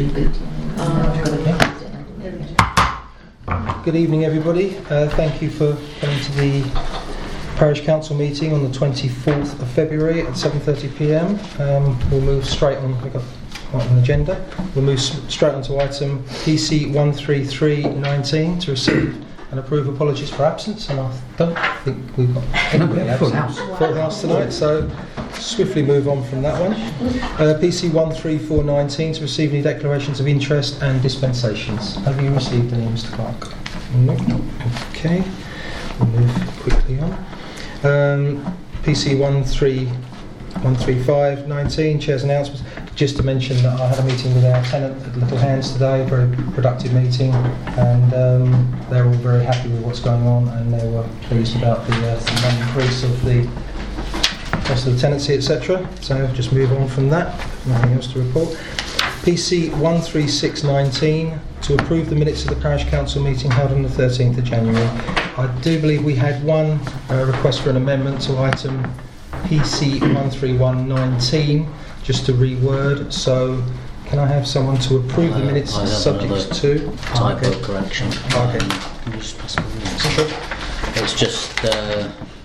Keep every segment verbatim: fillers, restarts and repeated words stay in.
Good evening, everybody. Uh, thank you for coming to the Parish Council meeting on the twenty-fourth of February at seven thirty p m. Um, we'll move straight on. We've got quite an agenda. We'll move straight on to item P C one three three nineteen to receive and approve apologies for absence. And I don't think we've got anybody absent. Full house. Full house tonight. So swiftly move on from that one. Uh, P C one three four nineteen to receive any declarations of interest and dispensations. Have you received any, Mister Clark? No. Okay. We'll move quickly on. Um, P C one three one three five nineteen, Chair's announcements. Just to mention that I had a meeting with our tenant at Little Hands today, a very productive meeting, and um, they're all very happy with what's going on, and they were pleased about the uh, increase of the cost of the tenancy, et cetera. So just move on from that. Nothing else to report. P C one three six nineteen to approve the minutes of the Parish Council meeting held on the thirteenth of January. I do believe we had one uh, request for an amendment to item P C one three one nineteen, just to reword. So can I have someone to approve the minutes uh, subject to typo okay. correction? Okay. Um, can you just pass me the minutes? Sure. It's just uh,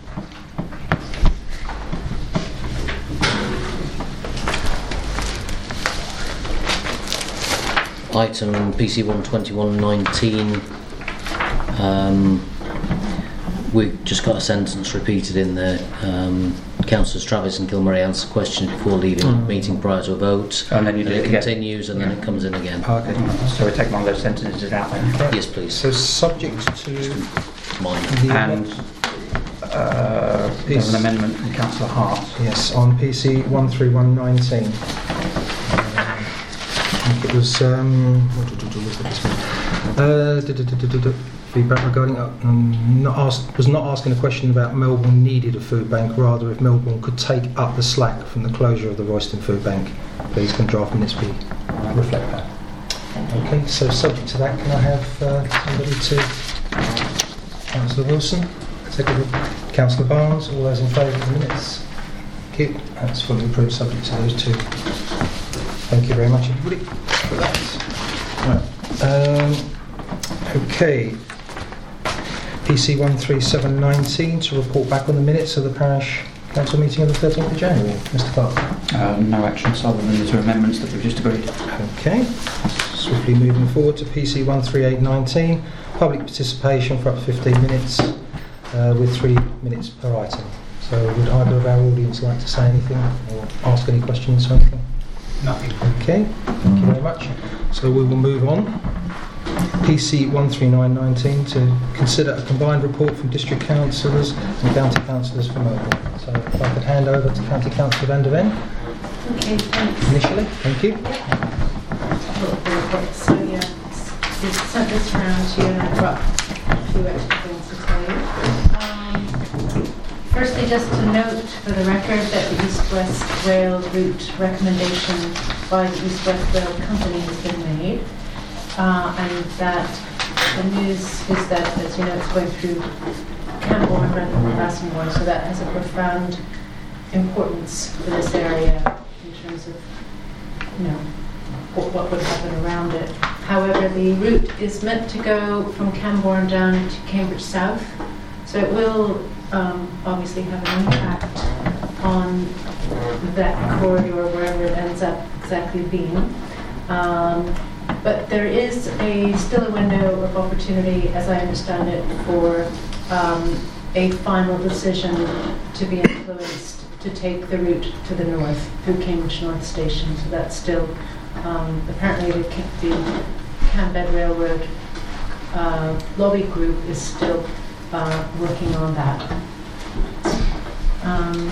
item P C one twenty-one nineteen. Um, we've just got a sentence repeated in there. Um, Councillors Travis and Gilmurray answer questions before leaving the mm. meeting prior to a vote. And then you do and it it again. continues and yeah. then it comes in again. Okay. So we take one of those sentences out then. Right. Yes, please. So subject to Mine. the And uh, there's an amendment from Councillor Hart. yes, on P C one three one nineteen. Uh, I think it was um, uh, feedback regarding uh, um, not asked, was not asking a question about Melbourne needed a food bank, rather if Melbourne could take up the slack from the closure of the Royston Food Bank. Please can draft minutes be reflect that. Okay, so subject to that, can I have uh, somebody to Councillor Wilson, Secretary Councillor Barnes, all those in favour of the minutes? Thank you. That's fully approved subject to those two. Thank you very much, everybody, for that. Right. Um, okay. P C one three seven nineteen to report back on the minutes of the Parish Council meeting on the thirteenth of January. Mister Clark. Uh, no actions other than the two amendments that we've just agreed. Okay. Swiftly moving forward to P C one three eight nineteen. Public participation for up to fifteen minutes uh, with three minutes per item. So would either of our audience like to say anything or ask any questions or anything? Nothing. Okay, thank you very much. So we will move on. P C one three nine nineteen to consider a combined report from district councillors and county councillors for Melbourne. So if I could hand over to County Councillor Van der Ven. Okay, thanks. Initially, thank you. So yeah, we sent this around to you and I brought a few extra things to tell you. Um, firstly, just to note for the record that the East-West Rail route recommendation by the East-West Rail Company has been made. Uh, and that the news is that, as you know, it's going through Camborne rather than Bassingbourne, so that has a profound importance for this area in terms of, you know, what, what would happen around it. However, the route is meant to go from Camborne down to Cambridge South, so it will um, obviously have an impact on that corridor wherever it ends up exactly being. Um, But there is a still a window of opportunity, as I understand it, for um, a final decision to be influenced to take the route to the north through Cambridge North Station. So that's still um, apparently the, the Cambed Railroad uh, lobby group is still uh, working on that. Um,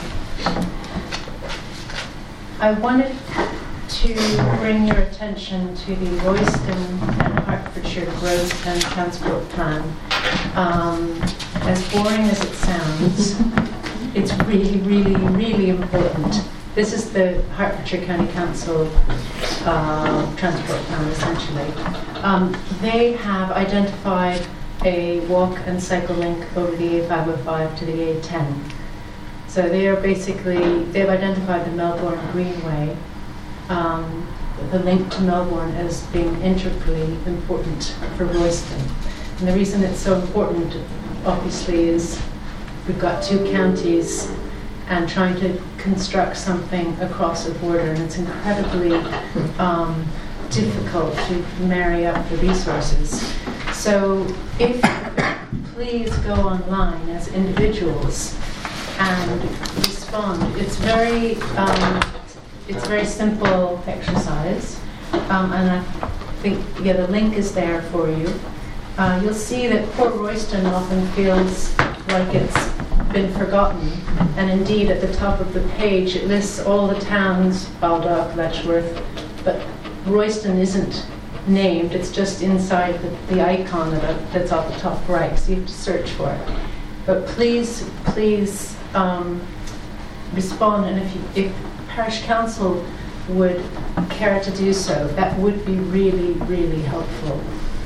I wanted to bring your attention to the Royston and Hertfordshire Growth and Transport Plan. Um, as boring as it sounds, it's really, really, really important. This is the Hertfordshire County Council uh, Transport Plan, essentially. Um, they have identified a walk and cycle link over the A five oh five to the A ten. So they are basically, they've identified the Melbourne Greenway, um, the link to Melbourne as being integrally important for Royston. And the reason it's so important, obviously, is we've got two counties and trying to construct something across a border, and it's incredibly um, difficult to marry up the resources. So if please go online as individuals and respond. It's very um, it's a very simple exercise, um, and I think yeah the link is there for you. Uh, you'll see that poor Royston often feels like it's been forgotten, and indeed at the top of the page it lists all the towns, Baldock, Letchworth, but Royston isn't named, it's just inside the, the icon of it that's at the top right, so you have to search for it. But please, please um, respond, and if, you, if Parish Council would care to do so, that would be really, really helpful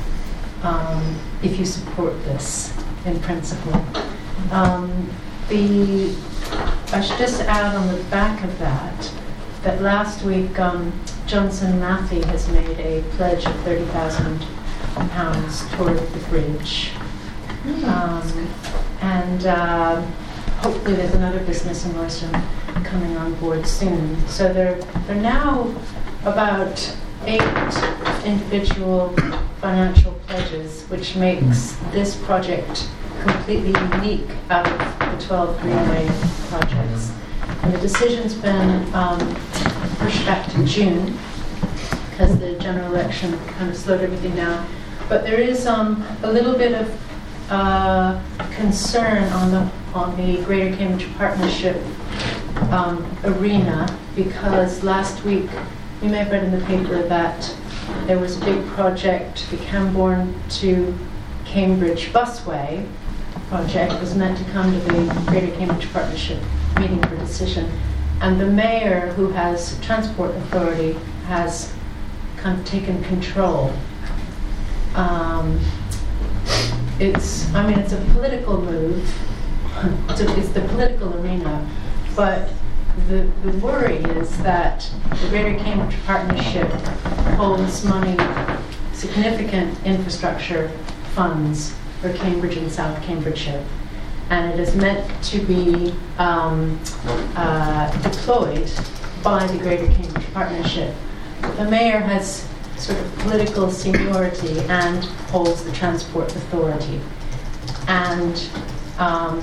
um, if you support this in principle. Um, the I should just add on the back of that that last week um, Johnson Matthey has made a pledge of thirty thousand pounds toward the bridge, um, and uh, hopefully there's another business in Royston coming on board soon. So there there are now about eight individual financial pledges, which makes this project completely unique out of the twelve Greenway projects. And the decision's been um, pushed back to June because the general election kind of slowed everything down. But there is um, a little bit of uh, concern on the on the Greater Cambridge Partnership um, arena, because last week you may have read in the paper that there was a big project, the Camborne to Cambridge busway project was meant to come to the Greater Cambridge Partnership meeting for decision, and the mayor, who has transport authority, has kind of taken control. Um, it's, I mean, it's a political move. It's, a, it's the political arena, but the the worry is that the Greater Cambridge Partnership holds money, significant infrastructure funds for Cambridge and South Cambridgeshire, and it is meant to be um, uh, deployed by the Greater Cambridge Partnership. The mayor has sort of political seniority and holds the transport authority, and um,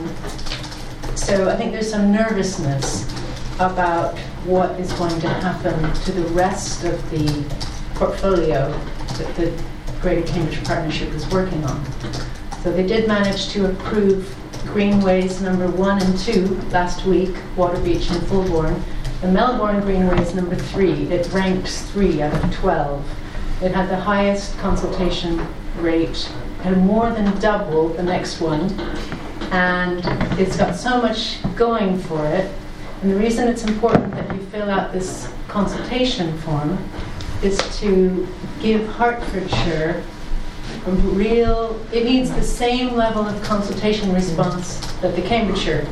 so I think there's some nervousness about what is going to happen to the rest of the portfolio that the Greater Cambridge Partnership is working on. So they did manage to approve Greenways number one and two last week, Waterbeach and Fulbourn. The Melbourne Greenways number three, it ranked three out of twelve. It had the highest consultation rate, had more than double the next one, and it's got so much going for it. And the reason it's important that you fill out this consultation form is to give Hertfordshire a real, it needs the same level of consultation response that the Cambridgeshire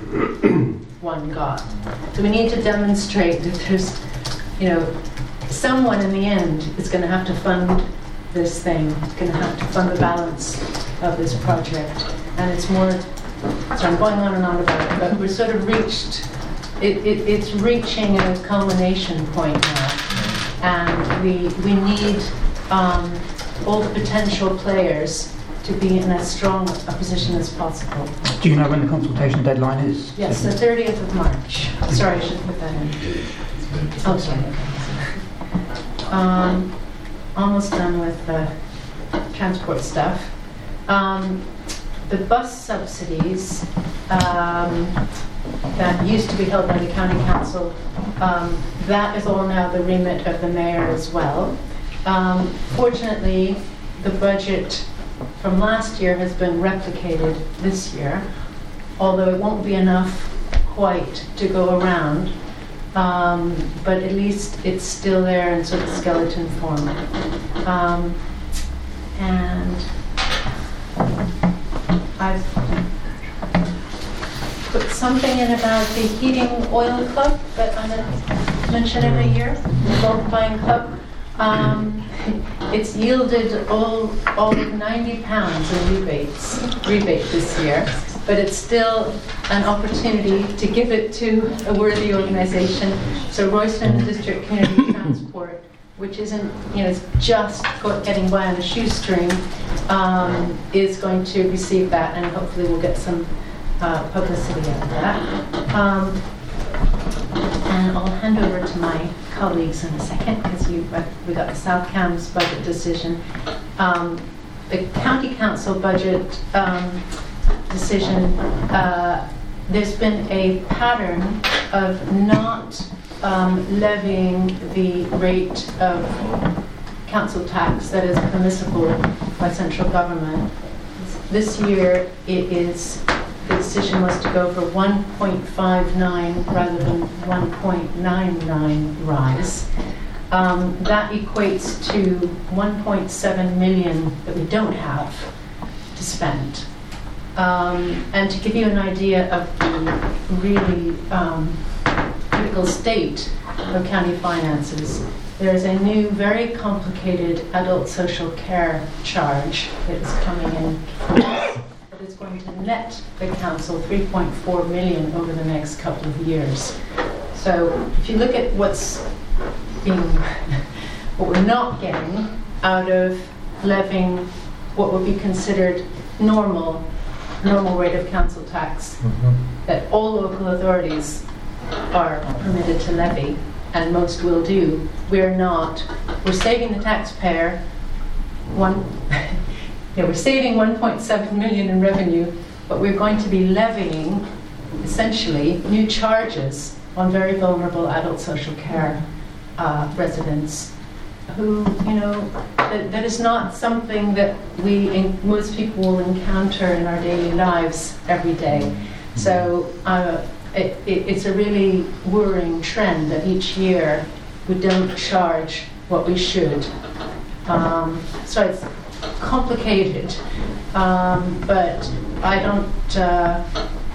one got. So we need to demonstrate that there's, you know, someone in the end is going to have to fund this thing, going to have to fund the balance of this project. And it's more, so I'm going on and on about it, but we're sort of reached, it, it, it's reaching a culmination point now. And we, we need um, all the potential players to be in as strong a position as possible. Do you know when the consultation deadline is? Yes, the thirtieth of March. Sorry, I should put that in. Oh, sorry. Um, almost done with the transport stuff. Um, the bus subsidies um, that used to be held by the county council, um, that is all now the remit of the mayor as well. Um, fortunately, the budget from last year has been replicated this year, although it won't be enough quite to go around, um, but at least it's still there in sort of skeleton form. Um, and I've put something in about the heating oil club that I'm going to mention every year. the bulk buying club. Um, it's yielded all, all of ninety pounds in rebates, rebate this year, but it's still an opportunity to give it to a worthy organisation. So Royston District Community Transport, which isn't, you know, it's just getting by on a shoestring, um, is going to receive that, and hopefully we'll get some uh, publicity out of that. Um, and I'll hand over to my colleagues in a second, because you uh, we got the South Cambs budget decision. Um, the County Council budget um, decision, uh, there's been a pattern of not um, levying the rate of council tax that is permissible by central government. This year it is, the decision was to go for one point five nine rather than one point nine nine rise. Um, that equates to one point seven million that we don't have to spend. Um, and to give you an idea of the really um, critical state of county finances, there is a new, very complicated adult social care charge that is coming in that is going to net the council three point four million over the next couple of years. So if you look at what's being, what we're not getting out of levying what would be considered normal, normal rate of council tax, mm-hmm. that all local authorities are permitted to levy, and most will do, we're not. We're saving the taxpayer one. Yeah, we're saving one point seven million in revenue, but we're going to be levying, essentially, new charges on very vulnerable adult social care uh, residents who, you know, that, that is not something that we, in, most people will encounter in our daily lives every day. So uh, it, it, it's a really worrying trend that each year we don't charge what we should. Um, so it's complicated, um, but I don't. Uh,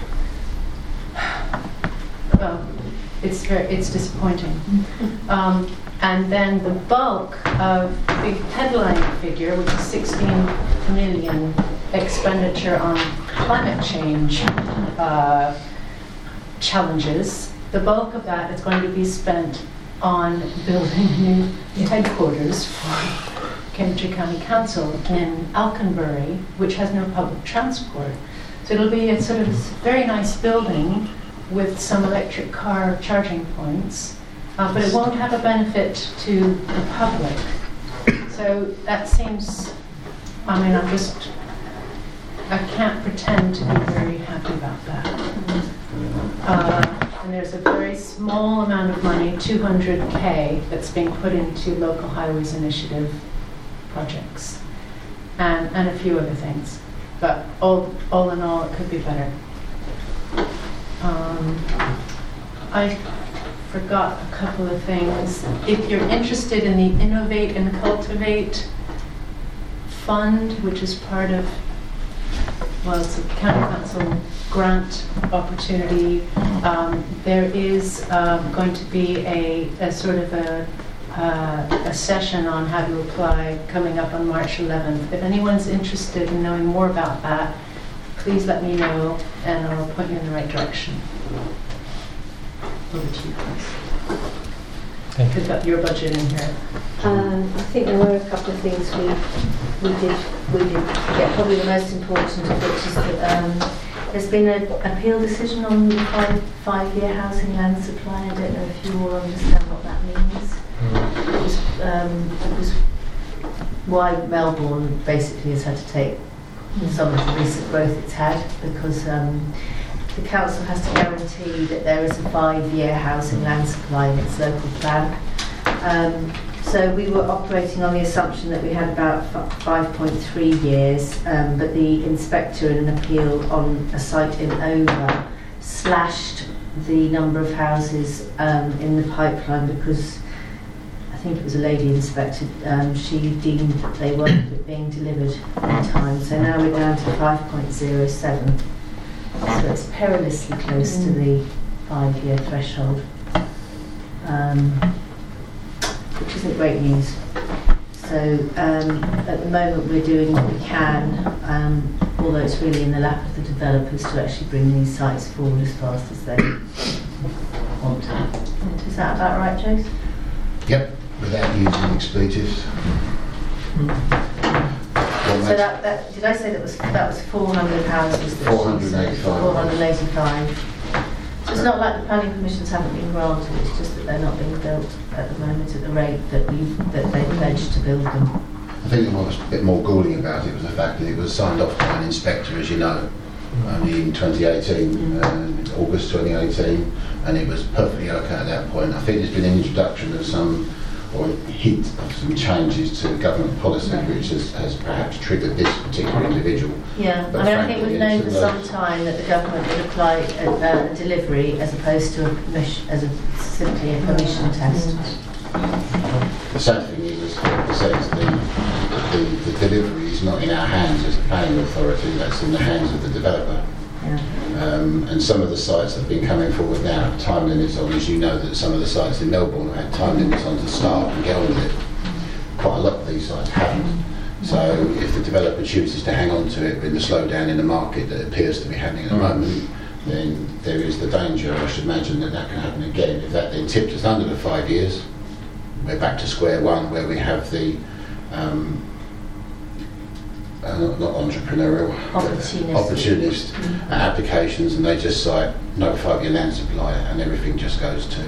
well, it's very, it's disappointing. Um, and then the bulk of the big headline figure, which is sixteen million expenditure on climate change uh, challenges, the bulk of that is going to be spent on building new headquarters for Cambridgeshire County Council in Alconbury, which has no public transport. So it'll be a sort of very nice building with some electric car charging points, uh, but it won't have a benefit to the public. So that seems, I mean, I'm just, I can't pretend to be very happy about that. Uh, and there's a very small amount of money, two hundred K, that's being put into local highways initiative projects, and, and a few other things. But all, all in all, it could be better. Um, I forgot a couple of things. If you're interested in the Innovate and Cultivate Fund, which is part of, well, it's a county council grant opportunity, um, there is um, going to be a, a sort of a Uh, a session on how to apply coming up on March eleventh. If anyone's interested in knowing more about that, please let me know and I'll point you in the right direction. Over to you, please. Thank you. You've got your budget in here. Um, I think there were a couple of things we we did we did get. Probably the most important of which is that um, there's been an appeal decision on the five five-year housing land supply. I don't know if you all understand what that means. It was, um, it was why Melbourne basically has had to take some of the recent growth it's had, because um, the council has to guarantee that there is a five-year housing land supply in its local plan. Um, so we were operating on the assumption that we had about five point three years, um, but the inspector in an appeal on a site in Over slashed the number of houses um, in the pipeline because I think it was a lady inspector, um, she deemed that they weren't being delivered in time. So now we're down to five point zero seven. So it's perilously close mm. to the five-year threshold. Um, which isn't great news. So um, at the moment we're doing what we can, um, although it's really in the lap of the developers to actually bring these sites forward as fast as they want to. Is that about right, Jose? Yep, without using expletives. So that, that did I say that was that was four hundred houses? four hundred eighty-five. four hundred eighty-five. So it's not like the planning permissions haven't been granted. It's just that they're not being built at the moment at the rate that we that they pledged to build them. I think what was a bit more galling about it was the fact that it was signed off by an inspector, as you know, only in twenty eighteen, uh, August twenty eighteen, and it was perfectly okay at that point. I think there's been an introduction of some, or a hint of some changes to government policy, Yeah. which has, has perhaps triggered this particular individual. Yeah, But I mean, I think frankly, we've known for it's some a- time that the government would apply a, a delivery as opposed to a permission, as a simply a permission test. The sad thing is, as it says, the, the, the delivery is not in our hands as a planning authority, that's in the hands of the developer. Yeah. Um, and some of the sites that have been coming forward now have time limits on, as you know, that some of the sites in Melbourne have had time limits on to start and get on with it. Quite a lot of these sites haven't. So if the developer chooses to hang on to it with the slowdown in the market that appears to be happening at the moment, then there is the danger, I should imagine, that that can happen again. If that then tipped us under the five years, we're back to square one, where we have the um, uh, not, not entrepreneurial, Opportunist. opportunist Mm. applications, and they just cite no five-year land supply, and everything just goes to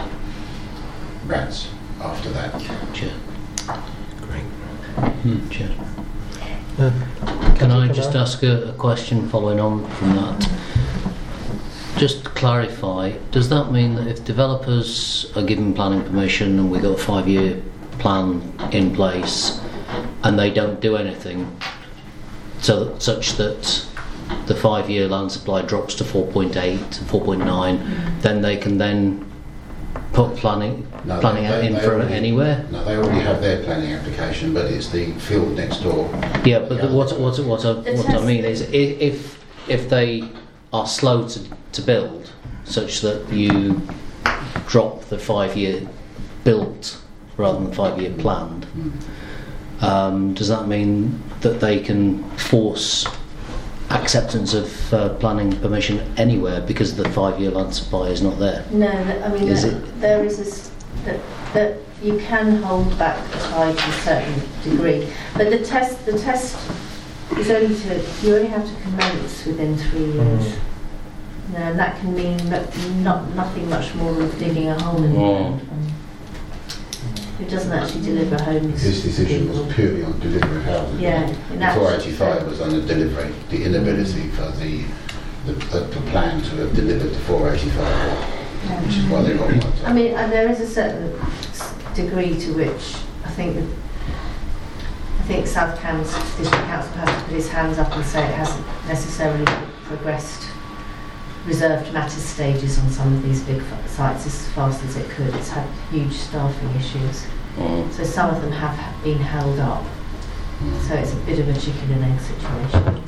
rats after that. Chair. Great. Hmm. Chair. Uh, Can I Councillor just Canal? ask a, a question following on from that? Just to clarify, does that mean that if developers are given planning permission and we've got a five-year plan in place and they don't do anything, so that, such that the five-year land supply drops to four point eight, four point nine, then they can then put planning No, planning they- out they- in they for already- anywhere? No, they already have their planning application, but it's the field next door. Yeah, but the, what what what I, The what I test- mean is, i- if if they are slow to, to build, such that you drop the five-year built rather than five-year planned, um, does that mean that they can force acceptance of uh, planning permission anywhere because the five-year land supply is not there? No, that, I mean, Is that, it- there is a, s- that, that you can hold back the tide to a certain degree, but the test, the test is only to, you only have to commence within three years. Mm. No, and that can mean that not nothing much more than digging a hole in the Mm. ground. It doesn't actually deliver homes. His decision to people. was purely on delivery of houses. Yeah, in The that- four eighty-five was on the delivery, the inability for the the, the, the plan to have delivered the four eighty-five, which is why they got one. I mean, and there is a certain s- degree to which I think that I think South Cambs District Council has to put his hands up and say it hasn't necessarily progressed reserved matters stages on some of these big f- sites as fast as it could. It's had huge staffing issues, Mm. so some of them have ha- been held up. So it's a bit of a chicken and egg situation.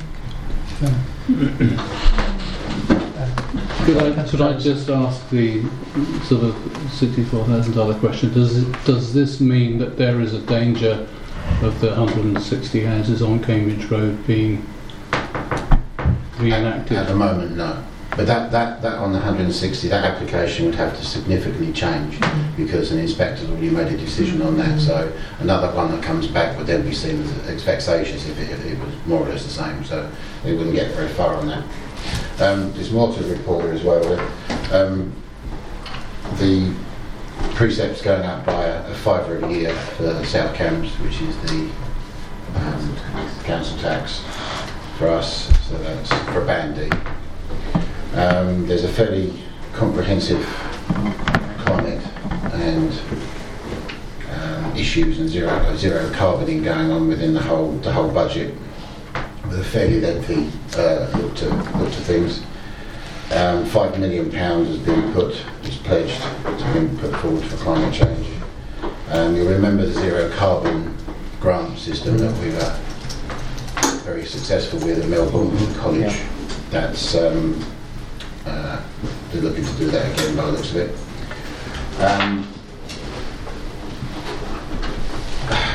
Could I, could I just ask the sort of sixty-four thousand dollar question? Does it, does this mean that there is a danger of the one hundred sixty houses on Cambridge Road being reenacted? At the moment, no. But that, that, that on the one hundred sixty, that application would have to significantly change because an inspector's already made a decision on that. So another one that comes back would then be seen as, as vexatious if it, if it was more or less the same. So they wouldn't get very far on that. Um, there's more to the report as well. Um, the precept's going up by a, a fiver a year for South Cambs, which is the um, council tax for us. So that's for Band D. Um, there's a fairly comprehensive climate and um, issues and zero zero carboning going on within the whole the whole budget, with a fairly lengthy uh, look to look to things. Um, five million pounds has been put, is pledged to be put forward for climate change. Um, you'll remember the zero carbon grant system that we were very successful with at Melbourne College. That's um, Uh, they're looking to do that again by the looks of it. Um,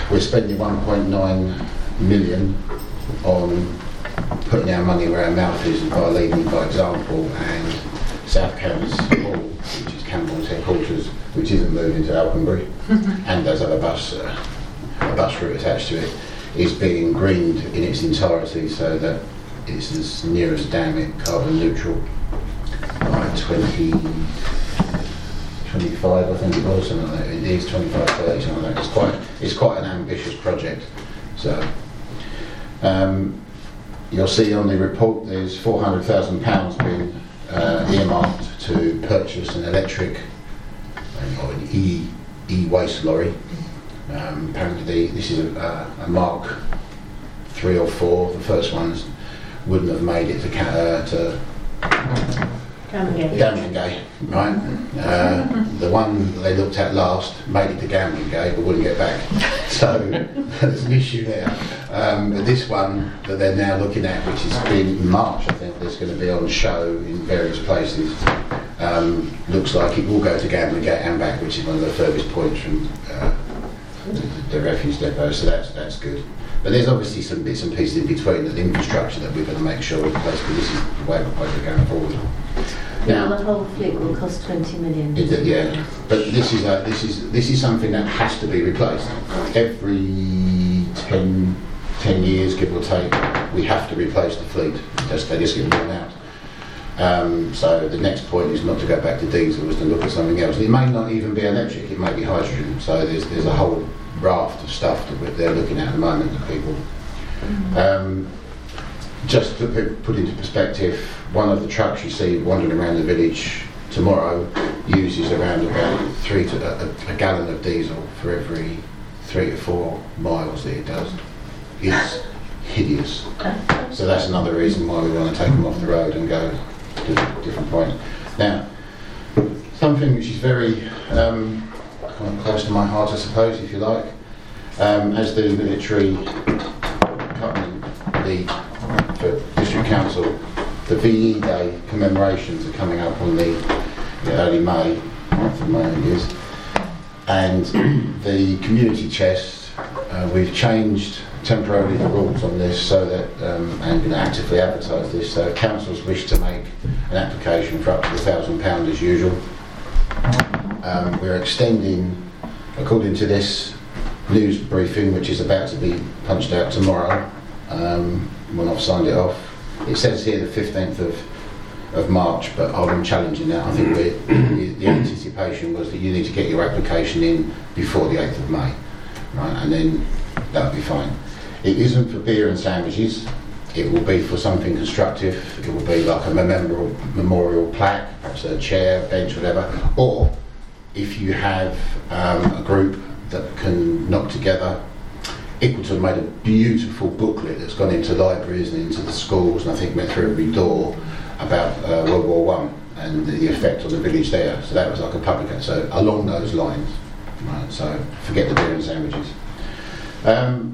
we're spending one point nine million on putting our money where our mouth is by leading by example, and South Cambs Hall, which is Campbell's headquarters, which isn't moving to Alconbury, and does have a bus, uh, a bus route attached to it, is being greened in its entirety so that it's as near as damn it carbon neutral by twenty twenty-five, I think it was, something like that. It is twenty-five, thirty, something like that. It's quite, it's quite an ambitious project. So, um, you'll see on the report there's four hundred thousand pounds being uh, earmarked to purchase an electric uh, or an e e-waste lorry. Um, apparently this is a, a Mark three or four. The first ones wouldn't have made it to ca- uh, to Gamlingay, right? Uh, the one they looked at last made it to Gamlingay but wouldn't get back. So there's an issue there. Um, but this one that they're now looking at, which is in March, I think, that's going to be on show in various places, um, looks like it will go to Gamlingay and back, which is one of the furthest points from uh, the, the refuse depot. So that's that's good. But there's obviously some bits and pieces in between, the infrastructure that we're going to make sure we place, but this is the way we're going forward. Now, the whole fleet will cost twenty million. It, yeah, but this is a, this is this is something that has to be replaced every ten, ten years, give or take. We have to replace the fleet. Just, they just get worn out. Um, so the next point is not to go back to diesel, is to look at something else. It may not even be electric. It may be hydrogen. So there's there's a whole raft of stuff that they're looking at at the moment, the people. Um, just to put, put into perspective, one of the trucks you see wandering around the village tomorrow uses around about three to a, a gallon of diesel for every three to four miles that it does. It's hideous. So that's another reason why we want to take them off the road and go to a different point. Now, something which is very um, kind of close to my heart, I suppose, if you like, um, as the military covenant lead for District Council, the V E Day commemorations are coming up on the, the early May, month of May it is, and the community chest, uh, we've changed temporarily the rules on this so that, um, and going to actively advertise this, so if councils wish to make an application for up to a thousand pounds as usual. Um, we're extending, according to this news briefing, which is about to be punched out tomorrow, um, when I've signed it off. It says here the fifteenth of, of March, but I'm challenging that. I think we're, the anticipation was that you need to get your application in before the eighth of May, right? And then that'll be fine. It isn't for beer and sandwiches. It will be for something constructive. It will be like a memorial, memorial plaque, perhaps a chair, bench, whatever. Or if you have um, a group that can knock together. Equalton made a beautiful booklet that's gone into libraries and into the schools, and I think went through every door, about uh, World War One and the effect on the village there. So that was like a public, so along those lines. Right, so forget the beer and sandwiches. Um,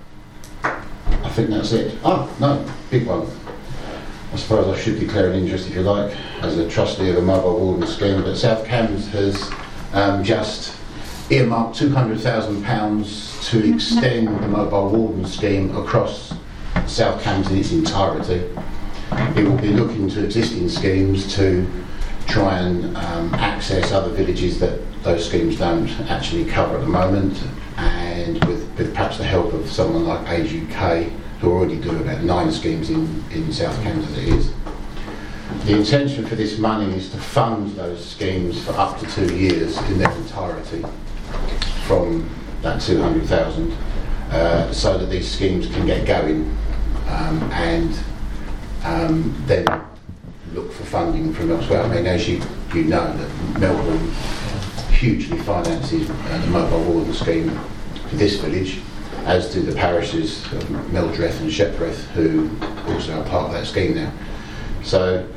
I think that's it. Oh, no, big one. I suppose I should declare an interest, if you like, as a trustee of a mobile warden scheme, but South Cambs has um, just earmarked two hundred thousand pounds to extend the mobile warden scheme across South Cambs in its entirety. It will be looking to existing schemes to try and um, access other villages that those schemes don't actually cover at the moment, and with, with perhaps the help of someone like Age U K, who already do about nine schemes in, in South Cambs as it is. The intention for this money is to fund those schemes for up to two years in their entirety from that two hundred thousand, uh, so that these schemes can get going, um, and um, then look for funding from elsewhere. I mean, as you, you know, that Melbourne hugely finances uh, the mobile warden scheme for this village, as do the parishes of Meldreth and Shepworth, who also are part of that scheme now. So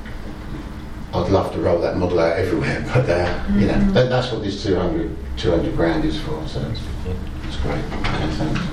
I'd love to roll that model out everywhere, but uh, you know, that, that's what this two hundred, two hundred grand is for, so it's, it's great. Okay, thanks.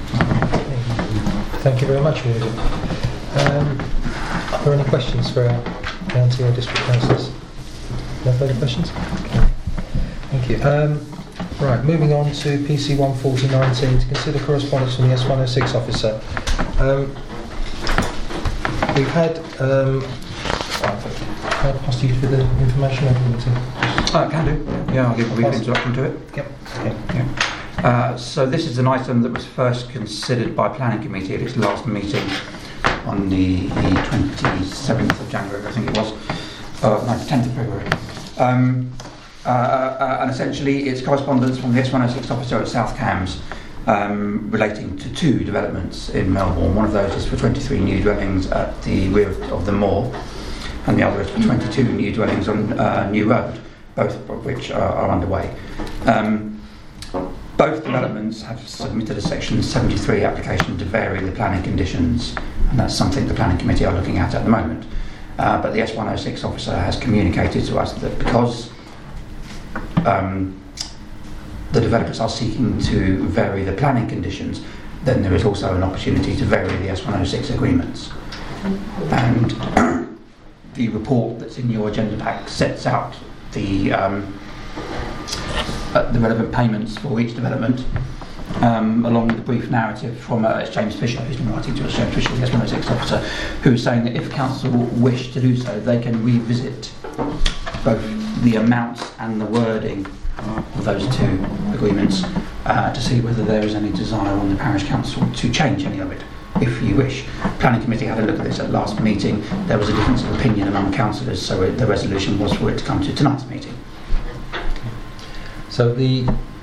Thank you very much, Rudy. Um, are there any questions for our county or district councillors? No further questions? Okay. Thank you. Um, Right, moving on to P C one forty nineteen, to consider correspondence from the S one oh six officer. Um, we've had, um, I'll pass you for the information over to. Uh, can do. Yeah, I'll give a brief introduction to it. Yep. Okay. Yeah. Uh, so this is an item that was first considered by Planning Committee at its last meeting on the, the twenty-seventh of January, I think it was, uh, no, tenth of February. Um, uh, uh, and essentially it's correspondence from the S one oh six officer at South Cambs um, relating to two developments in Melbourne. One of those is for twenty-three new dwellings at the rear of the moor, and the other is for twenty-two new dwellings on uh, New Road, both of which are, are underway. Um, both developments have submitted a Section seventy-three application to vary the planning conditions, and that's something the Planning Committee are looking at at the moment. Uh, but the S one oh six officer has communicated to us that because um, the developers are seeking to vary the planning conditions, then there is also an opportunity to vary the S one oh six agreements. And the report that's in your agenda pack sets out the um, uh, the relevant payments for each development, um, along with a brief narrative from uh, it's James Fisher, who's been writing to us, James Fisher, the S one oh six officer, who is saying that if council wish to do so, they can revisit both the amounts and the wording of those two agreements uh, to see whether there is any desire on the parish council to change any of it, if you wish. Planning Committee had a look at this at last meeting. There was a difference of opinion among councillors, so it, the resolution was for it to come to tonight's meeting. So the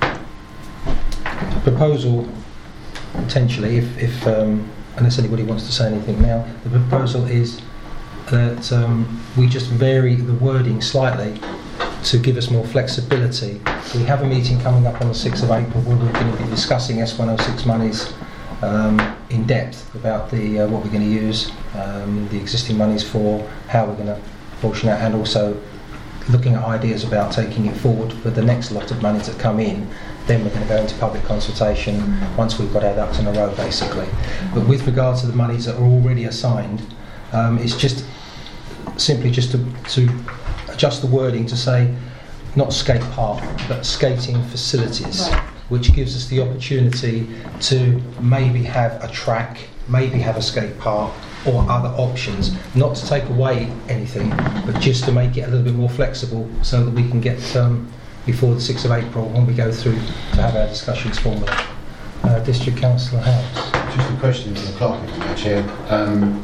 proposal, potentially, if, if um, unless anybody wants to say anything now, the proposal is that um, we just vary the wording slightly to give us more flexibility. So we have a meeting coming up on the sixth of April where we're going to be discussing S one oh six monies um, in depth about the uh, what we're going to use, um, the existing monies for, how we're going to portion it, and also looking at ideas about taking it forward for the next lot of monies that come in. Then we're going to go into public consultation mm-hmm. once we've got our ducks in a row, basically. But with regard to the monies that are already assigned, um, it's just simply just to, to adjust the wording to say not skate park, but skating facilities, right. Which gives us the opportunity to maybe have a track, maybe have a skate park, or other options, not to take away anything, but just to make it a little bit more flexible so that we can get um, before the sixth of April when we go through to have our discussions formally. Uh, District Councillor House. Just a question to the clerk, if you may, Chair. Um,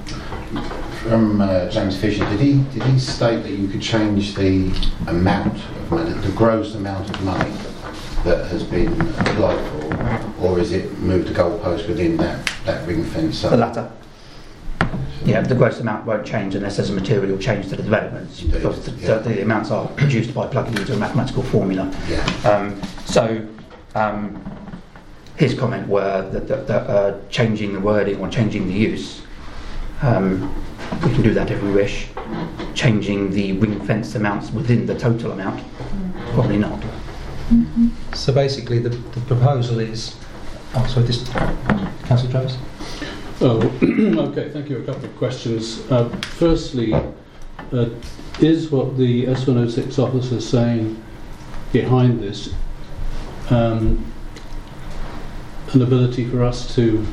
from uh, James Fisher, did he did he state that you could change the amount of money, the gross amount of money that has been applied for, or is it moved the goalpost within that, that ring fence? The latter. Yeah, the gross amount won't change unless there's a material change to the developments, Indeed, because the, yeah. the, the amounts are produced by plugging into a mathematical formula. Yeah. Um, so um, his comment were that, that, that uh, changing the wording or changing the use, um, we can do that if we wish. Changing the ring fence amounts within the total amount, probably not. Mm-hmm. So basically the, the proposal is, oh sorry, this, Councillor Travis? Oh, okay, thank you. A couple of questions. Uh, firstly, uh, is what the S one oh six officer is saying behind this um, an ability for us to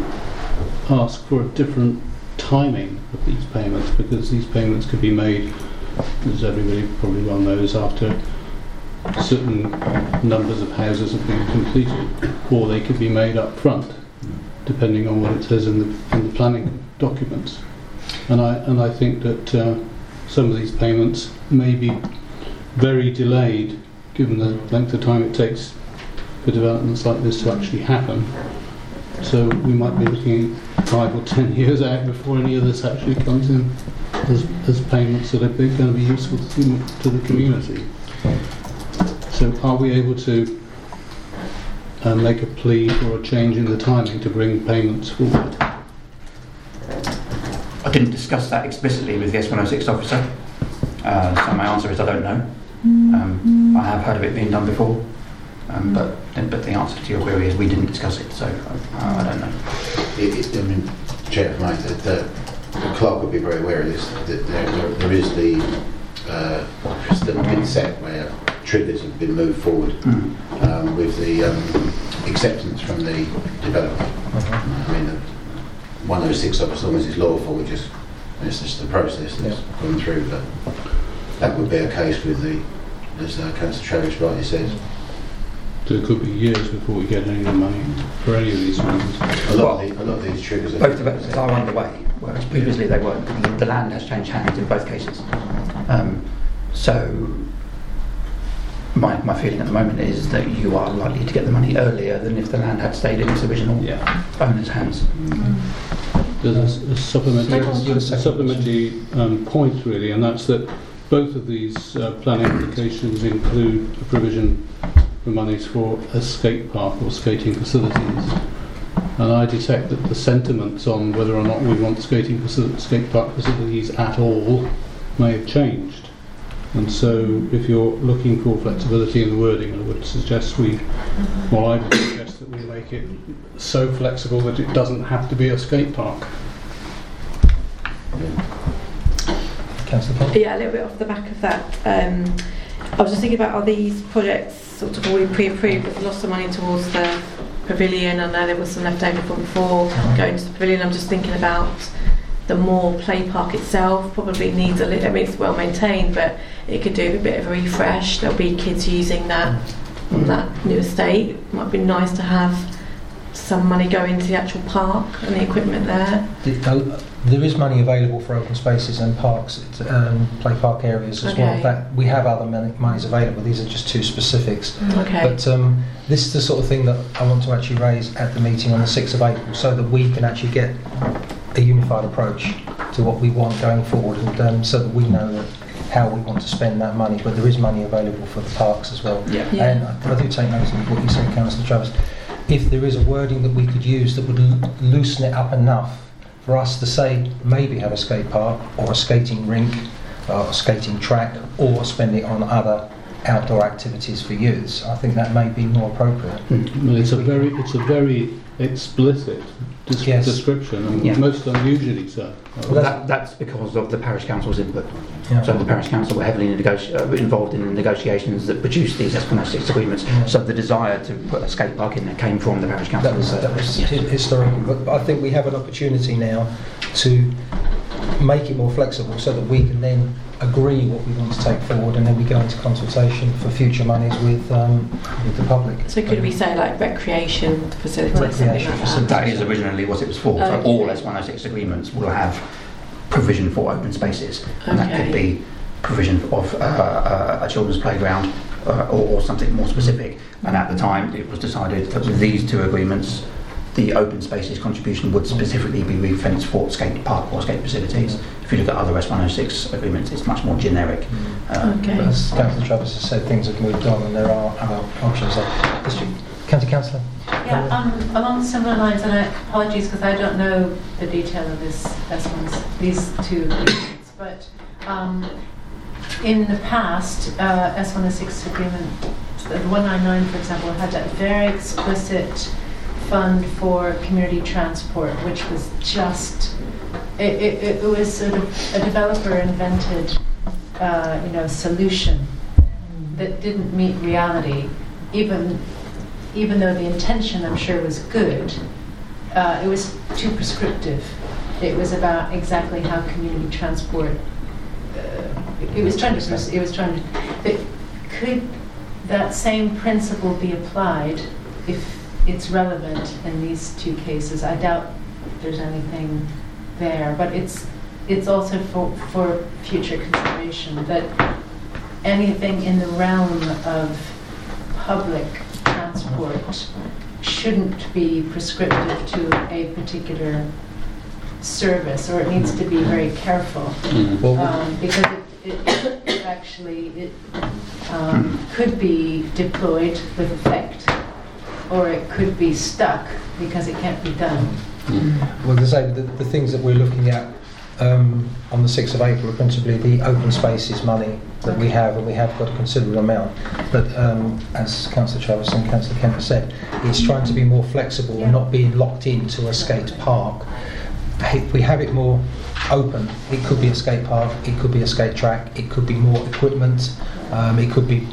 ask for a different timing of these payments, because these payments could be made, as everybody probably well knows, after certain numbers of houses have been completed, or they could be made up front, depending on what it says in the, in the planning documents. And I and I think that uh, some of these payments may be very delayed, given the length of time it takes for developments like this to actually happen. So we might be looking five or ten years out before any of this actually comes in as, as payments that are going to be useful to, to the community. So are we able to uh, make a plea for a change in the timing to bring payments forward? I didn't discuss that explicitly with the S one oh six officer, uh, so my answer is I don't know. Um, I have heard of it being done before, um, but but the answer to your query is we didn't discuss it, so uh, I don't know. It, it, I mean, Chair, if I might, that the, the clerk would be very aware of this, that there, there, there is the uh, precedent been set where triggers have been moved forward Mm. um, with the um, acceptance from the developer. I mean, the one oh six, as long as it's lawful, we just, it's just the process that's gone through, but that would be a case with the, as uh, Councillor Travis rightly says. So it could be years before we get any of the money for any of these reasons. A lot, of, the, a lot of these triggers are... Both developments are underway, whereas previously they weren't. The, the land has changed hands in both cases. Um, so my, my feeling at the moment is that you are likely to get the money earlier than if the land had stayed in its original Yeah. owner's hands. There's a, a supplementary, Second. a supplementary um, point really, and that's that both of these uh, planning applications include a provision for monies for a skate park or skating facilities. And I detect that the sentiments on whether or not we want skating faci- skate park facilities at all may have changed. And so if you're looking for flexibility in the wording, I would suggest we, well I would suggest that we make it so flexible that it doesn't have to be a skate park. Councillor Pond? Yeah, a little bit off the back of that. Um, I was just thinking about, are these projects sort of already pre-approved with lots of money towards the pavilion? I know there was some left over from before going to the pavilion. I'm just thinking about the Moor play park itself. Probably needs a little, I mean it's well maintained, but it could do a bit of a refresh. There'll be kids using that on that new estate. It might be nice to have some money go into the actual park and the equipment there. The- uh, There is money available for open spaces and parks, um, play park areas as well. Okay. In fact, we have other money, monies available. These are just two specifics. Okay. But um, this is the sort of thing that I want to actually raise at the meeting on the sixth of April, so that we can actually get a unified approach to what we want going forward, and um, so that we know that how we want to spend that money. But there is money available for the parks as well. Yeah. Yeah. And I, I do take notice of what you said, Councillor Travis. If there is a wording that we could use that would l- loosen it up enough for us to say maybe have a skate park or a skating rink or a skating track, or spend it on other outdoor activities for youths, I think that may be more appropriate. Well, it's a very, it's a very explicit des- Yes. description, and Yeah. most unusually so. Well, That, that's because of the parish council's input. Yeah. So the parish council were heavily negoti- uh, involved in the negotiations that produced these S one oh six agreements. Yeah. So the desire to put a skate park in there came from the parish council. That was, So- that was Yes. hi- historical, but but I think we have an opportunity now to make it more flexible so that we can then agree what we want to take forward, and then we go into consultation for future monies with um, with the public. So could we say like recreation facilities, something Recreation like facilities. that? That is originally what it was for. So Okay. all S one oh six agreements will have provision for open spaces, and that could Okay. be provision of uh, uh, a children's playground uh, or, or something more specific. And at the time, it was decided that with these two agreements, the open spaces contribution would specifically be ring-fenced for skate park or skate facilities. If you look at other S one oh six agreements, it's much more generic. Uh, Okay. As Councillor Travis has said, things have moved on and there are other options there. District County Councillor? Yeah, um, along similar lines, and I apologies because I don't know the detail of this S one's, these two agreements, but um, in the past, uh, S one oh six agreement, the one ninety-nine, for example, had a very explicit fund for community transport, which was just, it, it, it was sort of a developer invented, uh, you know, solution that didn't meet reality, even even though the intention, I'm sure, was good. Uh, it was too prescriptive. It was about exactly how community transport. Uh, it was trying to. It was trying to. But could that same principle be applied if it's relevant in these two cases? I doubt there's anything there, but it's it's also for for future consideration that anything in the realm of public transport shouldn't be prescriptive to a particular service, or it needs to be very careful, Mm. Well, um, because it, it, it actually it um, could be deployed with effect, or it could be stuck because it can't be done. Well, to say the, the things that we're looking at um, on the sixth of April are principally the open spaces money that we have, and we have got a considerable amount. But um, as Councillor Travis and Councillor Kemp have said, it's trying to be more flexible and not being locked into a skate park. If we have it more open, it could be a skate park, it could be a skate track, it could be more equipment, um, it could be a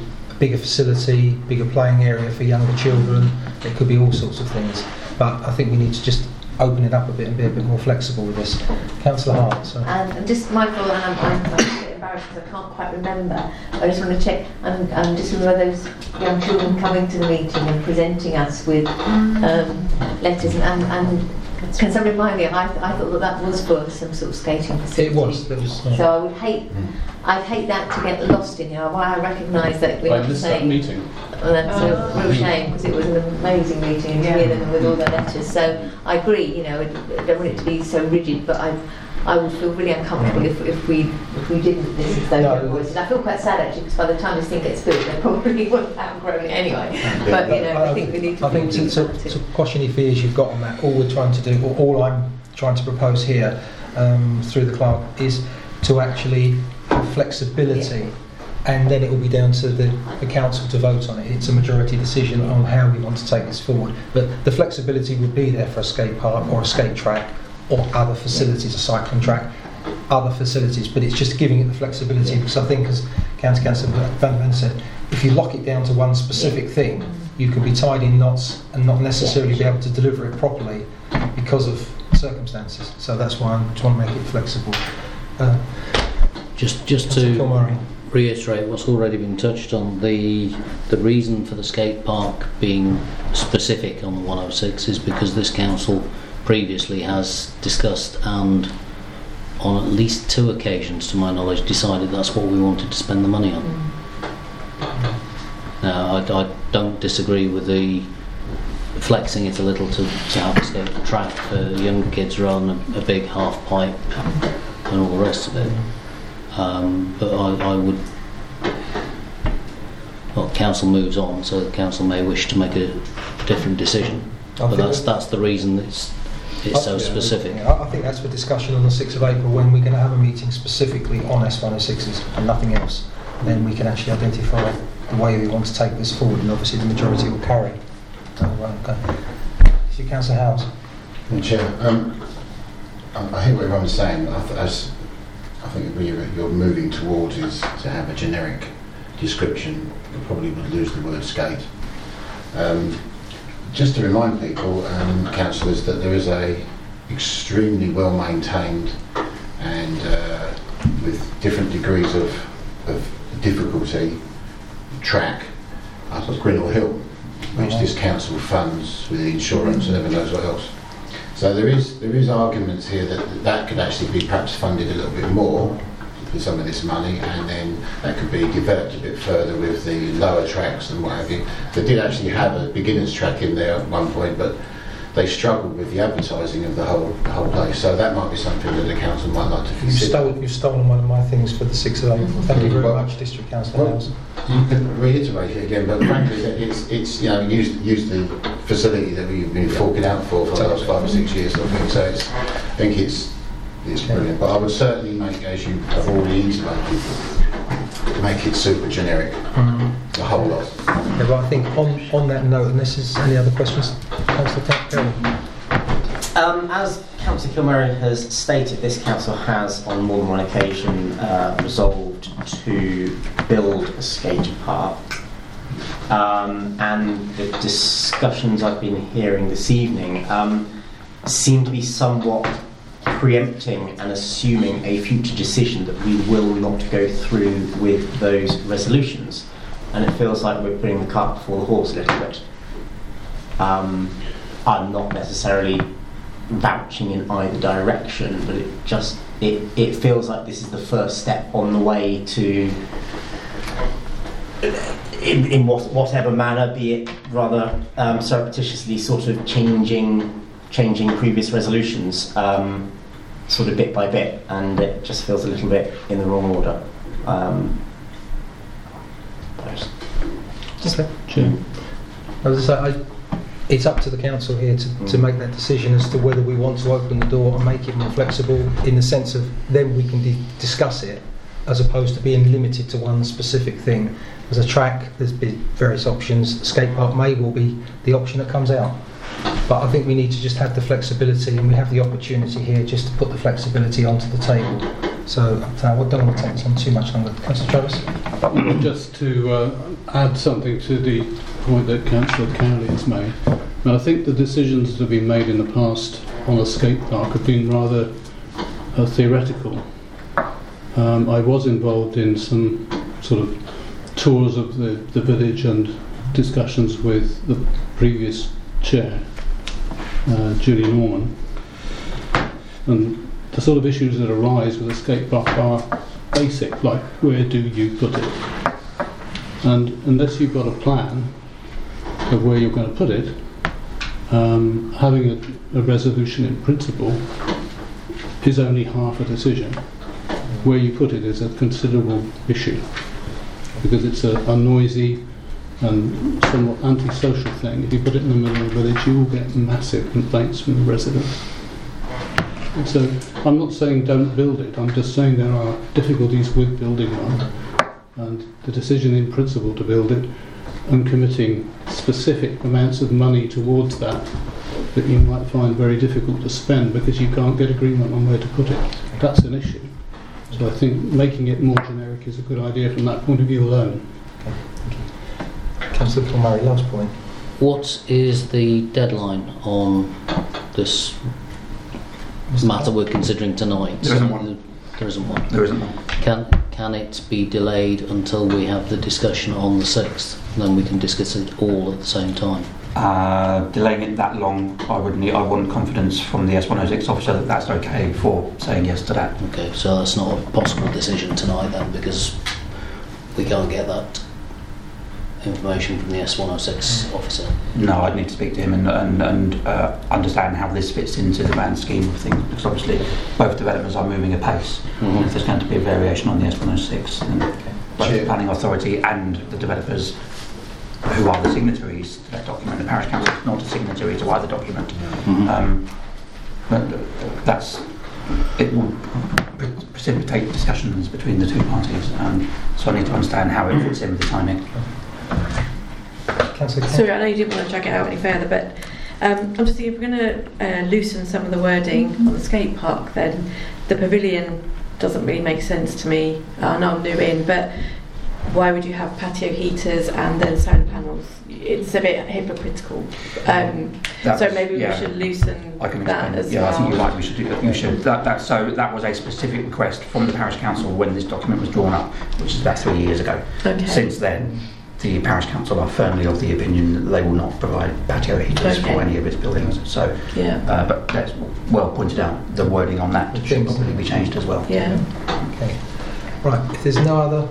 bigger facility, bigger playing area for younger children. It could be all sorts of things. But I think we need to just open it up a bit and be a bit more flexible with this. Councillor Hart. So. And I'm just mindful, and I'm, I'm, I'm a bit embarrassed because I can't quite remember. I just want to check. I'm, I'm just remember those young children coming to the meeting and presenting us with um, letters. And, and, and can someone remind me? I, I thought that that was for some sort of skating facility. It was. It was yeah. So I would hate, I'd hate that to get lost in here. Why I recognise that we're I not missed saying. that meeting. Well, that's Oh. a real shame because it was an amazing meeting and to hear them with all their letters. So I agree, you know, I don't want it to be so rigid, but I, I would feel really uncomfortable if, if we if we didn't listen to those No. young voices. I feel quite sad actually because by the time this thing gets built, they probably won't have grown it anyway. But you know, I, I think we need to. I think to, to, to question any fears you've got on that, all we're trying to do, or all I'm trying to propose here um, through the clerk, is to actually have flexibility. Yeah. And then it will be down to the, the council to vote on it. It's a majority decision on how we want to take this forward. But the flexibility would be there for a skate park or a skate track or other facilities, a cycling track, other facilities. But it's just giving it the flexibility because I think, as County Councillor Van Ven said, if you lock it down to one specific thing, you can be tied in knots and not necessarily be able to deliver it properly because of circumstances. So that's why I'm trying to make it flexible. Uh, Just, just Councillor to Kilmurray. reiterate what's already been touched on, the the reason for the skate park being specific on one oh six is because this council previously has discussed and on at least two occasions, to my knowledge, decided that's what we wanted to spend the money on. Now, I, I don't disagree with the flexing it a little to, to have a skate track for younger kids rather than a, a big half pipe and all the rest of it. Um, but I, I would. Well, council moves on, so the council may wish to make a different decision. I But think that's that- that's the reason that it's it's so Yeah, specific. yeah, I I think that's for discussion on the sixth of April when we're going to have a meeting specifically on S one oh sixes and nothing else. And then we can actually identify the way we want to take this forward, and obviously the majority will carry. So, uh, okay. See, Councillor Howes. Chair, um, I I hear what everyone's saying. I th- as I think what you're, you're moving towards is to have a generic description. You probably would lose the word skate. Um, just to remind people, um, councillors, that there is a extremely well maintained and uh, with different degrees of, of difficulty track up at Grinnell Hill, which this council funds with the insurance and heaven knows what else. So there is there is arguments here that that could actually be perhaps funded a little bit more with some of this money, and then that could be developed a bit further with the lower tracks and what have you. They did actually have a beginners track in there at one point, but they struggled with the advertising of the whole the whole place. So that might be something that the council might like to You've, consider. stole, you've stolen one of my things for the sixth of April. Thank you very Well, much, District Councillor well, Howes. You can reiterate it again, but frankly, it's it's you know use use the facility that we've been forking out for for the last five or six years. I think so. It's, I think it's it's brilliant. But I would certainly make, as you have already intimated, make it super generic, Mm-hmm. a whole lot. Yeah, but I think on, on that note, unless there's any other questions, Councillor Kelly. Um, as Councillor Kilmurray has stated, this council has on more than one occasion uh, resolved to build a skate park. Um, and the discussions I've been hearing this evening um, seem to be somewhat preempting and assuming a future decision that we will not go through with those resolutions. And it feels like we're putting the cart before the horse a little bit. Um, I'm not necessarily vouching in either direction, but it just it, it feels like this is the first step on the way to, in, in what, whatever manner, be it rather um, surreptitiously sort of changing changing previous resolutions, um, sort of bit by bit, and it just feels a little bit in the wrong order. Um, just, Okay. Chair. As I say, I, it's up to the council here to, to Mm. make that decision as to whether we want to open the door and make it more flexible in the sense of then we can di- discuss it as opposed to being limited to one specific thing. As a track, there's been various options. The skate park may well be the option that comes out. But I think we need to just have the flexibility, and we have the opportunity here just to put the flexibility onto the table So uh, I don't want to take this on too much longer. Councillor Travis? Just to uh, add something to the point that Councillor Cowley has made, and I think the decisions that have been made in the past on a skate park have been rather uh, theoretical. Um, I was involved in some sort of tours of the, the village and discussions with the previous chair, uh, Julie Norman, and the sort of issues that arise with a skate park are basic, like where do you put it? And unless you've got a plan of where you're going to put it, um, having a, a resolution in principle is only half a decision. Where you put it is a considerable issue, because it's a, a noisy and somewhat antisocial thing. If you put it in the middle of the village, you will get massive complaints from the residents. And so I'm not saying don't build it, I'm just saying there are difficulties with building one, and the decision in principle to build it and committing specific amounts of money towards that that you might find very difficult to spend because you can't get agreement on where to put it. That's an issue. So I think making it more generic is a good idea from that point of view alone. Councillor Kilmurray, last point. What is the deadline on this matter we're considering tonight? There isn't one. There isn't one. There isn't one. Can can it be delayed until we have the discussion on the sixth? Then we can discuss it all at the same time. Uh, delaying it that long, I would need. I want confidence from the S one oh six officer that that's okay for saying yes to that. Okay, so that's not a possible decision tonight then, because we can't get that information from the S one oh six officer. No, I'd need to speak to him and and, and uh, understand how this fits into the grand scheme of things, because obviously both developers are moving apace. Mm-hmm. And if there's going to be a variation on the S one oh six, then Okay. both Sure. the planning authority and the developers, who are the signatories to that document, the parish council is not a signatory to either document. Mm-hmm. Um, but that's it will pre- precipitate discussions between the two parties. Um, so I need to understand how it fits in with the timing. Councillor Sorry, I know you didn't want to drag it out any further, but um, I'm just thinking if we're going to uh, loosen some of the wording on the skate park, then the pavilion doesn't really make sense to me. I know I'm new in, but why would you have patio heaters and then solar panels? It's a bit hypocritical. Um, That's- so maybe yeah. we should loosen I can that explain. as Yeah, well. I think you're right. We should do that. You should. That, that, so that was a specific request from the parish council when this document was drawn up, which is about three years ago. Okay. Since then, the parish council are firmly of the opinion that they will not provide patio heaters Okay. for any of its buildings. So, Yeah. uh, but that's well pointed out. The wording on that should probably be changed as well. Yeah. Okay. Right, if there's no other,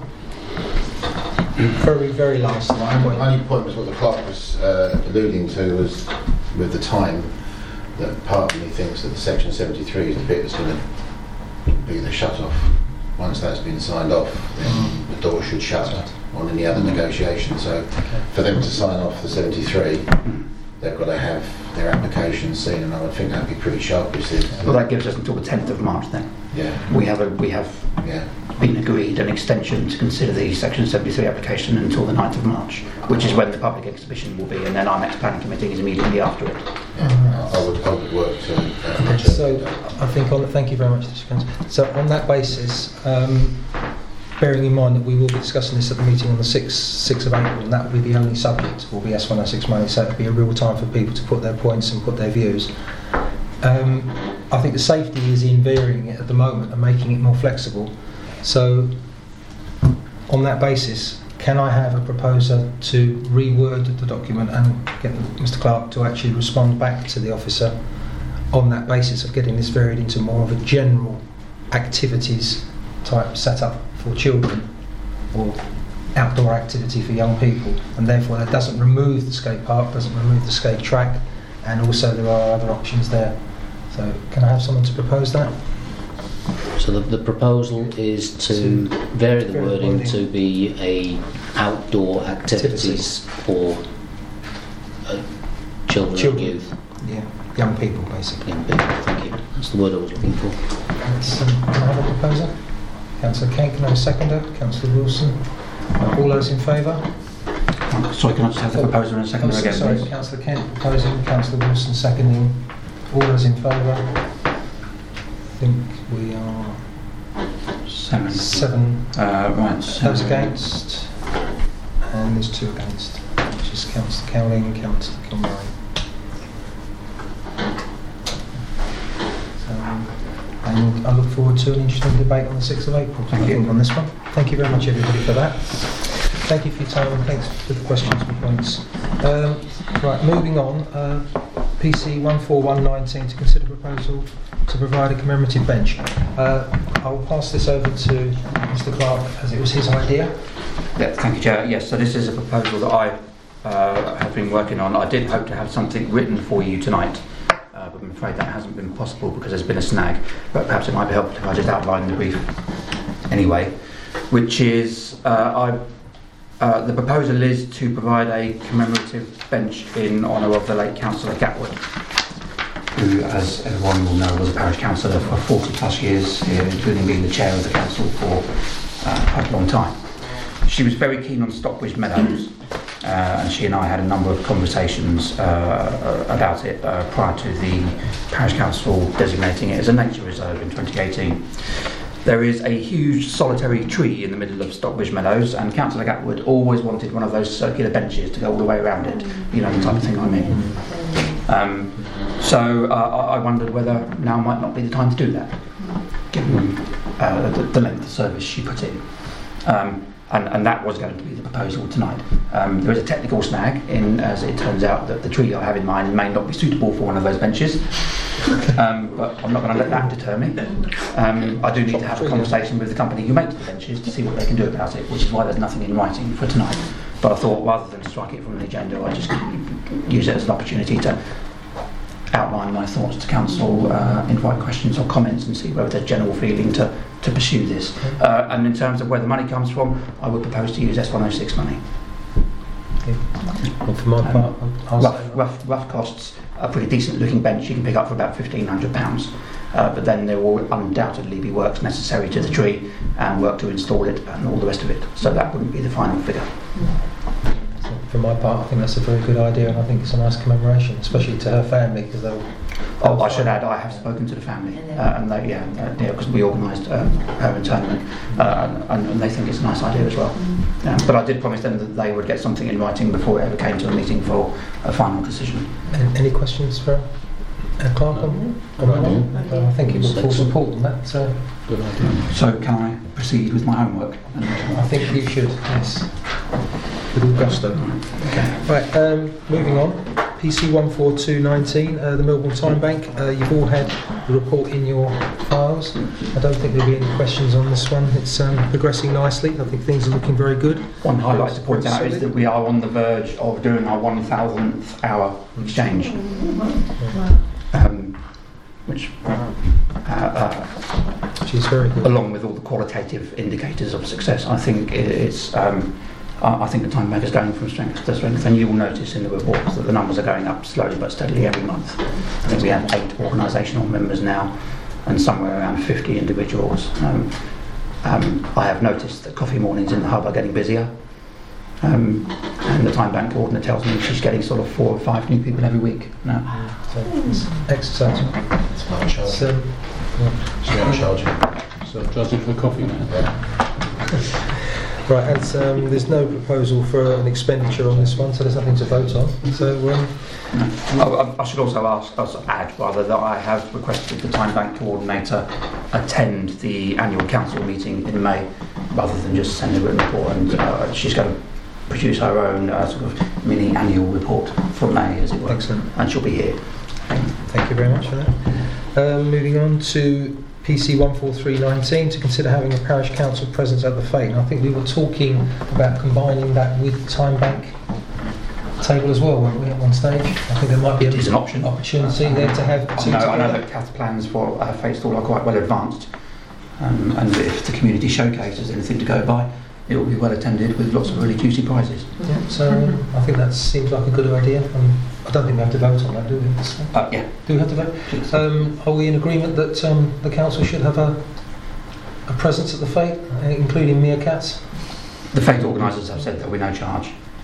very, very last line. The wait. only point was what the clerk was uh, alluding to was with the time, that part of me thinks that the section seventy-three is the bit that's going to be the shut off. Once that's been signed off, then the door should shut on any other negotiation. So for them to sign off the seventy-three, they've got to have their application seen, and I would think that'd be pretty sharp. You see. Well, that gives us until the tenth of March then. Yeah, We have a, we have yeah. been agreed an extension to consider the section seventy-three application until the ninth of March, which is when the public exhibition will be, and then our next planning committee is immediately after it. yeah. I would, I would work to. Uh, Okay, to- so I think on, thank you very much, Mister Councillor. So on that basis, um, bearing in mind that we will be discussing this at the meeting on the sixth, sixth of April, and that will be the only subject, will be S one oh six money, so it'll be a real time for people to put their points and put their views. Um, I think the safety is in varying it at the moment and making it more flexible. So on that basis, can I have a proposer to reword the document and get Mister Clark to actually respond back to the officer on that basis of getting this varied into more of a general activities type setup for children or outdoor activity for young people, and therefore that doesn't remove the skate park, doesn't remove the skate track, and also there are other options there. So can I have someone to propose that? So the, the proposal is to vary the Vary the wording wording. to be a outdoor activities for uh, children, Children. and youth, Yeah, young people basically. young people. Thank you. That's the word I was looking for. That's, um, can I have a proposer? Councillor Kane, can I have a seconder? Councillor Wilson? Uh, all those in favour? Sorry, can I just have the proposer and a seconder Councillor, again, sorry, please? Councillor Kent proposing, Councillor Wilson seconding. All those in favour? I think we are Seven. Seven. Uh, right. So Those against, and there's two against, which is Councillor Cowling, Councillor Kilmarry. So, and I look forward to an interesting debate on the sixth of April. Thank you. On this one. Thank you very much, everybody, for that. Thank you for your time and thanks for the questions and points. Um, right, moving on. Uh, P C one four one nineteen to consider proposal to provide a commemorative bench. Uh, I will pass this over to Mister Clark as it was his idea. Yeah, thank you, Chair. Yes, so this is a proposal that I uh, have been working on. I did hope to have something written for you tonight, uh, but I'm afraid that hasn't been possible because there's been a snag. But perhaps it might be helpful if I just outline the brief anyway, which is uh, I, uh, the proposal is to provide a commemorative bench in honour of the late Councillor Gatwood, who, as everyone will know, was a parish councillor for forty plus years here, including being the chair of the council for uh, quite a long time. She was very keen on Stockbridge Meadows, uh, and she and I had a number of conversations uh, about it uh, prior to the parish council designating it as a nature reserve in twenty eighteen. There is a huge solitary tree in the middle of Stockbridge Meadows, and Councillor Gatwood always wanted one of those circular benches to go all the way around it, you know, the type of thing I mean. Um, so uh, I wondered whether now might not be the time to do that, given uh, the, the length of service she put in. Um, and, and that was going to be the proposal tonight. Um, there is a technical snag in, as it turns out, that the tree I have in mind may not be suitable for one of those benches. Um, but I'm not going to let that deter me. Um, I do need to have a conversation with the company who makes the benches to see what they can do about it, which is why there's nothing in writing for tonight. But I thought rather than strike it from the agenda, I just use it as an opportunity to outline my thoughts to council, uh, invite questions or comments and see whether there's general feeling to, to pursue this. Uh, and in terms of where the money comes from, I would propose to use S one oh six money. Well, for my part, I'll rough, say rough, rough costs. A pretty decent looking bench you can pick up for about fifteen hundred pounds, uh, but then there will undoubtedly be works necessary to the tree and work to install it and all the rest of it, so that wouldn't be the final figure. for my part, I think that's a very good idea, and I think it's a nice commemoration, especially to her family, because they'll. Oh, I should add, I have spoken to the family, uh, and they, yeah, uh, yeah, because we organised uh, her internment, uh, and, and they think it's a nice idea as well. Yeah, but I did promise them that they would get something in writing before it ever came to a meeting for a final decision. Any, any questions for uh, Clark on, on that one? Uh, I think he will full support on that. So. Good idea. So can I proceed with my homework? I think you should, yes. With all gusto. Okay. Right, um, moving on. P C one four two nineteen, uh, the Millbourne Time Bank. Uh, you've all had the report in your files. I don't think there'll be any questions on this one. It's um, progressing nicely. I think things are looking very good. One highlight to point out is that we are on the verge of doing our one thousandth hour exchange, um, which, uh, uh, She's very good. along with all the qualitative indicators of success, I think it, it's. Um, I think the Time Bank is going from strength to strength, and you will notice in the reports that the numbers are going up slowly but steadily every month. I think we have eight organisational members now, and somewhere around fifty individuals. Um, um, I have noticed that coffee mornings in the hub are getting busier, um, and the Time Bank coordinator tells me she's getting sort of four or five new people every week now. So it's exercising. It's not charging. So, It's not charging. So charging for coffee now. Yeah. right, and um, there's no proposal for an expenditure on this one, so there's nothing to vote on. So, um, I, I should also ask, also add rather, that I have requested the Time Bank coordinator attend the annual council meeting in May, rather than just send a written report. And uh, she's going to produce her own uh, sort of mini annual report for May, as it were. Excellent. And she'll be here. Thank you very much for that. Um, moving on to P C one four three nineteen, to consider having a parish council presence at the fete. And I think we were talking about combining that with Time Bank table as well, weren't we, at one stage? I think there might be It is an option. opportunity there to have I two know, I know together. that Kath's plans for her fete stall are quite well advanced, um, and if the community showcase has anything to go by, it will be well attended with lots of really juicy prizes. Yeah, so um, I think that seems like a good idea. Um, I don't think we have to vote on that, do we? This one? Uh, yeah. Do we have to vote? Um, are we in agreement that um, the council should have a, a presence at the fete, uh, including meerkats? The fete organisers have said there will be no charge.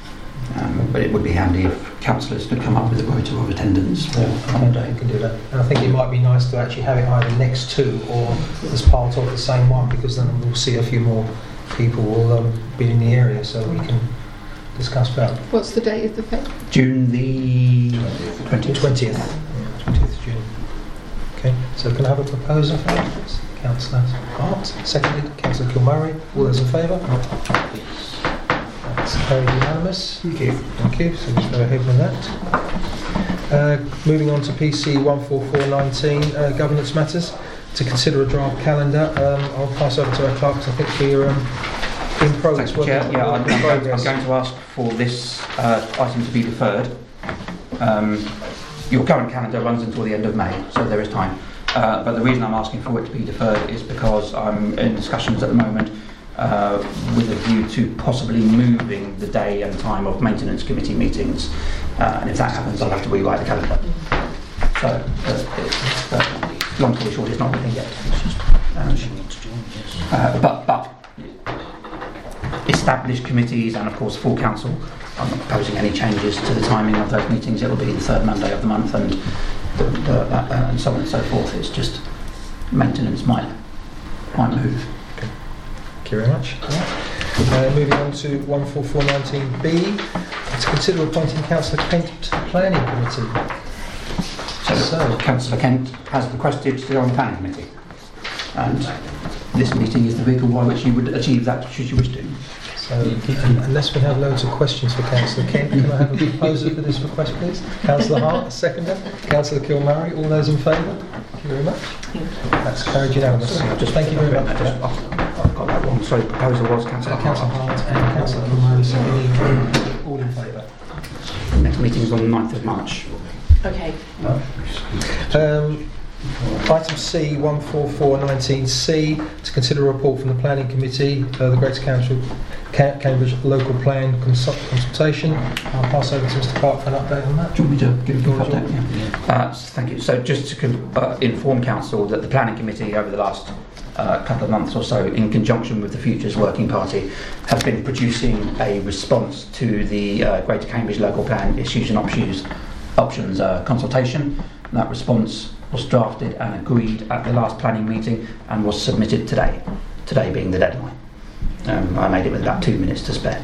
Um, but it would be handy if councillors could come up with a rota of attendance for Yeah, one day. you can do that. And I think it might be nice to actually have it either next to or as part of the same one, because then we'll see a few more people will um, be in the area, so we can discuss about What's the date of the fete? June the twentieth. twentieth. Yeah, twentieth of June. Okay, so can I have a proposal for that, please? Councillor Hart, seconded. Councillor Kilmurray. All those in favour? That's carried unanimous. Thank you. Thank you. So just go ahead with that. Uh, moving on to P C one four four one nine, uh, governance matters. To consider a draft calendar, um, I'll pass over to our clerk, 'cause I think we're um, in progress. Thank you, Chair. working- Yeah, I'm, working I'm, in going, I'm progress. going to ask for this uh, item to be deferred. Um, your current calendar runs until the end of May, so there is time. Uh, but the reason I'm asking for it to be deferred is because I'm in discussions at the moment uh, with a view to possibly moving the day and time of maintenance committee meetings. Uh, and if that happens, I'll have to rewrite the calendar. So, uh, it's, uh, long story short, it's not really yet. It's just, um, uh, but, but established committees and of course full council, I'm not proposing any changes to the timing of those meetings. It will be the third Monday of the month, and the, the, uh, uh, and so on and so forth. It's just maintenance might might move. Thank you very much. Uh, moving on to one four four one nine B, to consider appointing Councillor Kent to the Planning Committee. So, So- Councillor Kent has requested to go on the planning committee, and this meeting is the vehicle by which you would achieve that should you wish to. So, unless we have loads of questions for Councillor Kent, can I have a proposer for this request, please? Councillor Hart, a seconder. Councillor Kilmurray, all those in favour? Thank you very much. That's carried unanimously. Just thank you very much for that. I've, I've got that wrong. Sorry, the proposal was Councillor Uh, Councillor Hart and Councillor Kilmurray, so any, all in favour? Next meeting is on the ninth of March. Okay. Um, Item C, one four four one nine C, to consider a report from the Planning Committee, uh, the Greater Council, Ca- Cambridge Local Plan consult- Consultation. I'll pass over to Mr Clark for an update on that. Do you want me to give you an George, update? Yeah. Uh, thank you. So just to con- uh, inform Council that the Planning Committee over the last uh, couple of months or so, in conjunction with the Futures Working Party, have been producing a response to the uh, Greater Cambridge Local Plan Issues and Options, options uh, consultation. And that response was drafted and agreed at the last planning meeting and was submitted today, today being the deadline. Um, I made it with about two minutes to spare.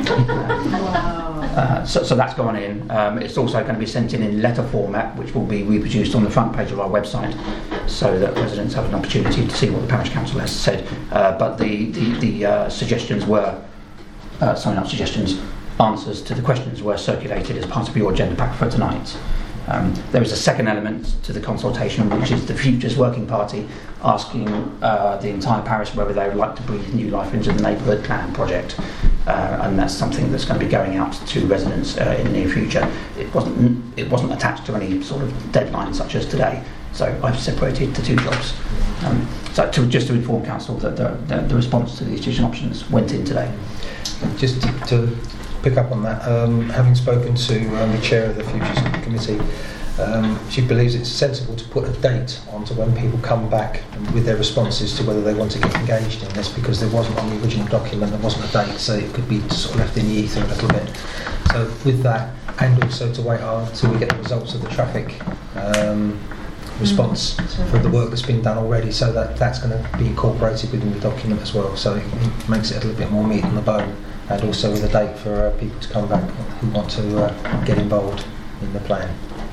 Wow. Uh, so, so that's gone in. Um, it's also going to be sent in in letter format, which will be reproduced on the front page of our website, so that residents have an opportunity to see what the parish council has said. Uh, but the the, the uh, suggestions were, uh, sorry, not suggestions, answers to the questions were circulated as part of your agenda pack for tonight. Um, there is a second element to the consultation, which is the Futures Working Party asking uh, the entire parish whether they would like to breathe new life into the neighbourhood plan project, uh, and that's something that's going to be going out to residents uh, in the near future. It wasn't it wasn't attached to any sort of deadline such as today, so I've separated the two jobs. Um, so to, just to inform council that the, the, the response to the issues and options went in today. Just to, to pick up on that, um, having spoken to um, the chair of the Futures Committee, um, she believes it's sensible to put a date onto when people come back with their responses to whether they want to get engaged in this, because there wasn't on the original document, there wasn't a date, so it could be sort of left in the ether a little bit. So with that, and also to wait until we get the results of the traffic um, response for the work that's been done already, so that that's going to be incorporated within the document as well, so it makes it a little bit more meat on the bone, and also with a date for uh, people to come back who want to uh, get involved in the plan.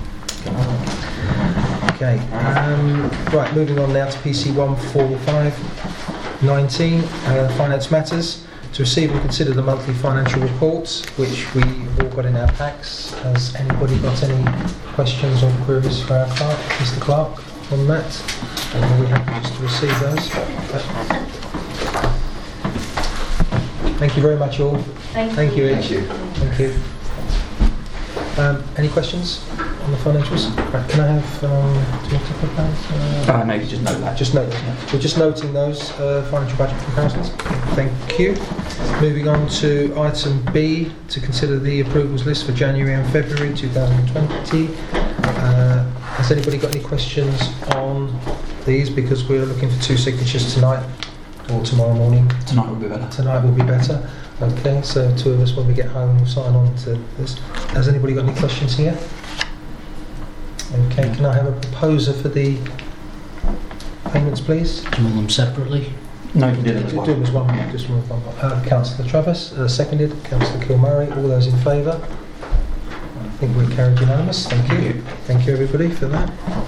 Okay, um, right, moving on now to P C one four five one nine, uh, Finance Matters. To receive and consider the monthly financial reports, which we've all got in our packs. Has anybody got any questions or queries for our clerk, Mr Clark, on that? And are we happy just to receive those? Thank you very much all. Thank, Thank you you. each. Thank you. Um, any questions on the financials? Right, can I have, um, do you want to put that? Uh, Uh, no, you just note that. just note that. We're just noting those uh, financial budget comparisons. Thank you. Moving on to item B, to consider the approvals list for January and February two thousand twenty. Uh, has anybody got any questions on these? Because we're looking for two signatures tonight or tomorrow morning. Tonight will be better. Tonight will be better. Okay, so two of us when we get home will sign on to this. Has anybody got any questions here? Okay, can I have a proposer for the payments, please? Do you want them separately? No, you can do them as Do well. them as one, just one. Uh, Councillor Travis, uh, seconded. Councillor Kilmurray, all those in favour? I think we're carried unanimous. Thank you. Thank you, everybody, for that.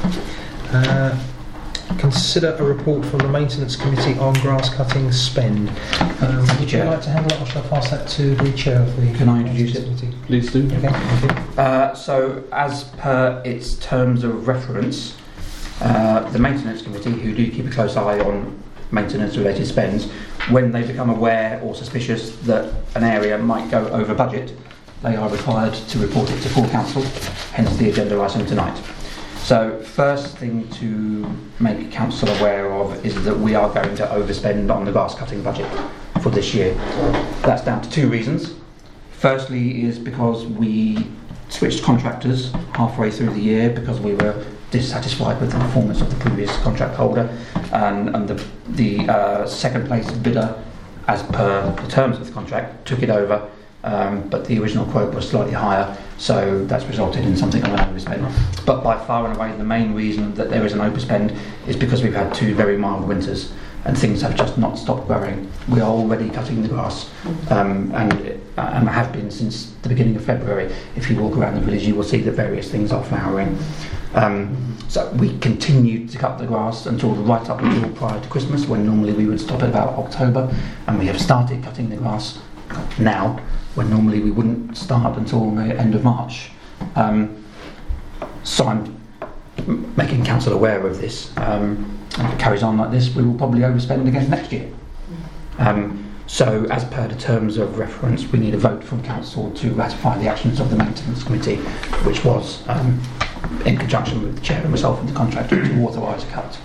Uh, consider a report from the Maintenance Committee on grass cutting spend. Um, would you Chair. like to handle it, or shall I pass that to the chair of the Can I introduce it? Committee? Please do. Okay, thank you. Uh, so, as per its terms of reference, uh, the Maintenance Committee, who do keep a close eye on maintenance-related spends, when they become aware or suspicious that an area might go over budget, they are required to report it to full council, hence the agenda item tonight. So, first thing to make council aware of is that we are going to overspend on the grass cutting budget for this year. That's down to two reasons. Firstly is because we switched contractors halfway through the year because we were dissatisfied with the performance of the previous contract holder, and, and the, the uh, second place bidder, as per the terms of the contract, took it over, um, but the original quote was slightly higher, so that's resulted in something of an overspend. But by far and away the main reason that there is an overspend is because we've had two very mild winters and things have just not stopped growing. We are already cutting the grass, um, and, and have been since the beginning of February. If you walk around the village, you will see that various things are flowering. Um, so we continued to cut the grass until right up until prior to Christmas, when normally we would stop at about October, and we have started cutting the grass now, when normally we wouldn't start until the end of March. Um, so I'm making council aware of this. Um, and if it carries on like this, we will probably overspend again next year. Um, so, as per the terms of reference, we need a vote from council to ratify the actions of the Maintenance Committee, which was, um, in conjunction with the chair and myself and the contractor, to authorise a cut.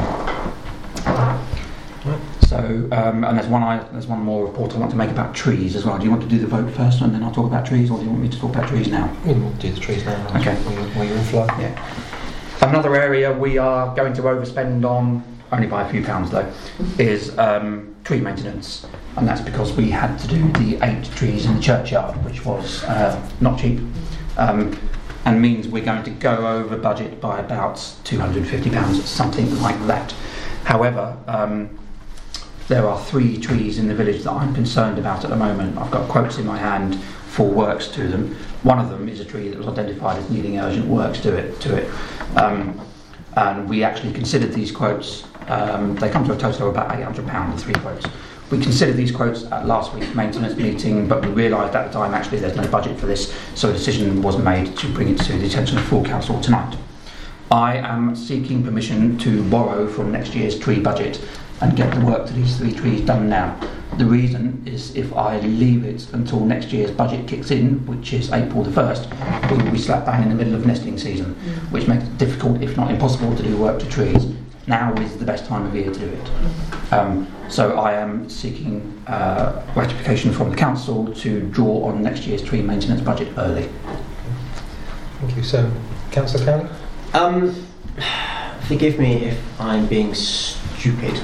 So, um, and there's one, I, there's one more report I want to make about trees as well. Do you want to do the vote first and then I'll talk about trees, or do you want me to talk about trees now? We'll do the trees now. Okay. While you're in flow. Yeah. Another area we are going to overspend on, only by a few pounds though, is um, tree maintenance. And that's because we had to do the eight trees in the churchyard, which was uh, not cheap. Um, and means we're going to go over budget by about two hundred and fifty pounds, something like that. However, um, there are three trees in the village that I'm concerned about at the moment. I've got quotes in my hand for works to them. One of them is a tree that was identified as needing urgent works to it. To it. Um, and we actually considered these quotes. Um, they come to a total of about eight hundred pounds, the three quotes. We considered these quotes at last week's maintenance meeting, but we realised at the time actually there's no budget for this, so a decision was made to bring it to the attention of full council tonight. I am seeking permission to borrow from next year's tree budget and get the work to these three trees done now. The reason is if I leave it until next year's budget kicks in, which is April the first, we will be slap bang in the middle of nesting season, which makes it difficult, if not impossible, to do work to trees. Now is the best time of year to do it. Um, so I am seeking uh, ratification from the council to draw on next year's tree maintenance budget early. Thank you. So, Councillor Cowan? Um, forgive me if I'm being stupid.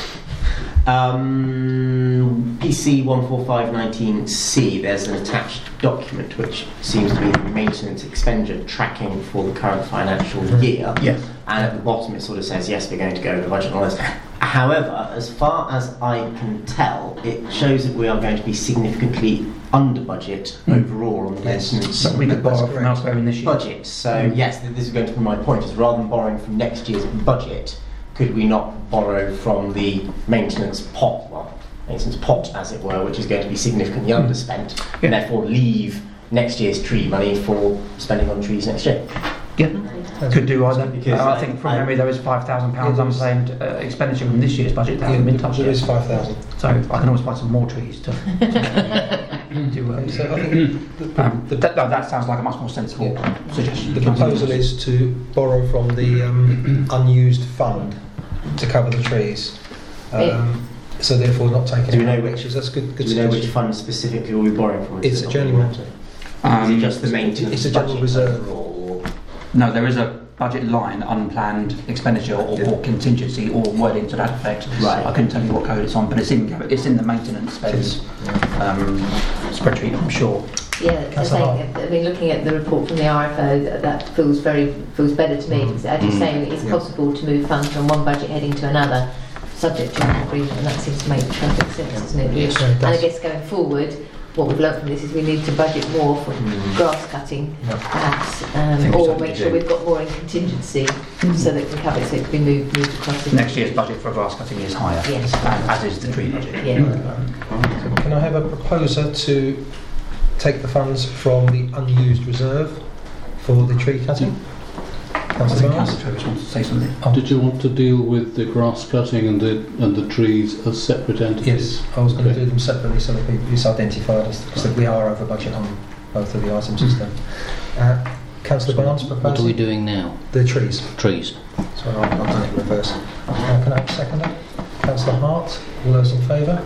Um, P C one four five one nine C, there's an attached document which seems to be the maintenance expenditure tracking for the current financial year. Yes. And at the bottom it sort of says, yes, we're going to go over budget and all this. However, as far as I can tell, it shows that we are going to be significantly under budget mm. overall on the yes. maintenance So we could borrow from elsewhere in this year. budget. So mm. yes, this is going to be my point, is rather than borrowing from next year's budget, could we not borrow from the maintenance pot, well, maintenance pot as it were, which is going to be significantly mm. underspent, yeah. and therefore leave next year's tree money for spending on trees next year? Yeah, could do either. Because uh, I think from I, memory there is five thousand pounds unclaimed uh, expenditure from this year's budget that hasn't been touched There yet. is five thousand. So I can always buy some more trees to, to do uh, So I think the, um, that, no, that sounds like a much more sensible yeah. suggestion. The proposal is to borrow from the um, unused fund to cover the trees. Um, so therefore not taking do we know any which, pictures. That's good. good do we know which suggestion. fund specifically are we borrowing from? It's a general. Um, is it just the maintenance? It's a general budget reserve. overall? No, there is a budget line unplanned expenditure or, or contingency or wording to that effect. Right. I couldn't tell you what code it's on, but it's in it's in the maintenance spends um, spreadsheet, I'm sure. Yeah, I Councillor think, I mean, looking at the report from the R F O, that, that feels very feels better to me. Mm. Because as you're Mm. saying, it's Yeah. possible to move funds from one budget heading to another, subject to an agreement, and that seems to make perfect sense, doesn't it? Yes, it and I does. guess going forward, what we've learned from this is we need to budget more for grass cutting, Yeah. perhaps, I um, think we or certainly make sure do. we've got more in contingency so that it can cover it, so it can be moved, moved across the Next year's budget for grass cutting is higher, Yes. as, as is the tree budget. Yeah. So can I have a proposer to take the funds from the unused reserve for the tree cutting? I Councillor think Barnes? Councillor Travis wants to say something. Oh. Did you want to deal with the grass cutting and the and the trees as separate entities? Yes, I was going to Okay. do them separately so that people- it's identified as because we are over budget on both of the items and stuff. Uh, Councillor Barnes What are we proposing doing now? the trees. Trees. So I've I've done it in reverse. Uh, can I have a seconder? Councillor Hart, all those in favour?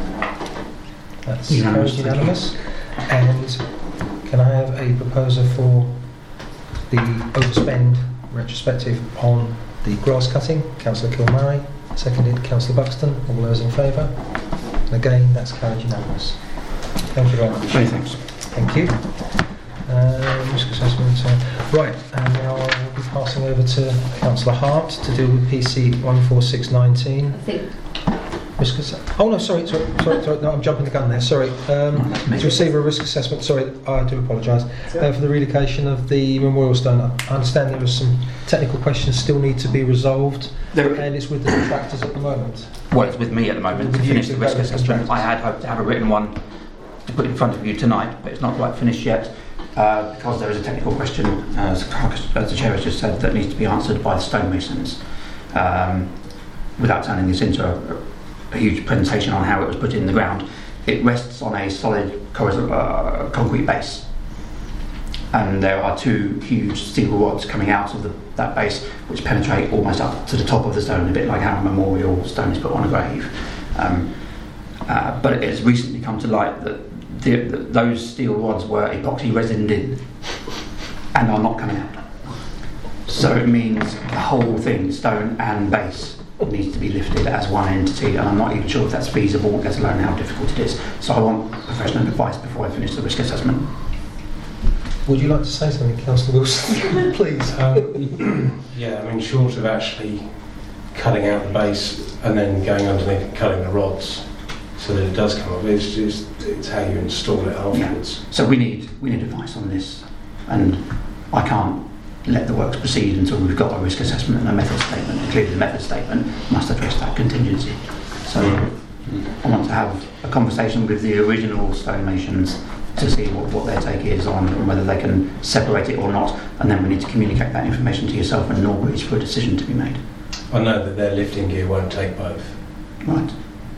That's Unanimous, carried thank you. unanimous. And can I have a proposer for the overspend retrospective on the grass cutting? Councillor Kilmurray, seconded. Councillor Buxton, all those in favour? And again, that's carried unanimous. Thank you very much. Many thanks. Thank you. Um, risk assessment. Uh, right, and now I will be passing over to Councillor Hart to deal with P C one four six nineteen. I think Risk ass- oh no, sorry, sorry, sorry, sorry, no, I'm jumping the gun there. Sorry. Um, That's me. to receive a risk assessment. Sorry, I do apologise uh, for the relocation of the memorial stone. I understand there are some technical questions still need to be resolved, There, and it's with the contractors at the moment. well, it's with me at the moment to With you finish to the risk vote with assessment. contractors. I had hoped to have a written one to put in front of you tonight, but it's not quite finished yet uh, because there is a technical question, uh, as, as the chair has just said, that needs to be answered by the stonemasons. Um, without turning this into a, a huge presentation on how it was put in the ground, it rests on a solid corros- uh, concrete base. And there are two huge steel rods coming out of the, that base which penetrate almost up to the top of the stone, a bit like how a memorial stone is put on a grave. Um, uh, but it has recently come to light that the, the, those steel rods were epoxy resined in and are not coming out. So it means the whole thing, stone and base, needs to be lifted as one entity, and I'm not even sure if that's feasible, let alone how difficult it is. So I want professional advice before I finish the risk assessment. Would you like to say something, Councillor Wilson? Please. Um, yeah, I mean, short of actually cutting out the base and then going underneath and cutting the rods so that it does come up, it's just it's how you install it afterwards. So we need we need advice on this, and I can't let the works proceed until we've got a risk assessment and a method statement. And clearly the method statement must address that contingency. So I want to have a conversation with the original stonemasons to see what, what their take is on and whether they can separate it or not, and then we need to communicate that information to yourself and Norwich for a decision to be made. I know that their lifting gear won't take both, Right.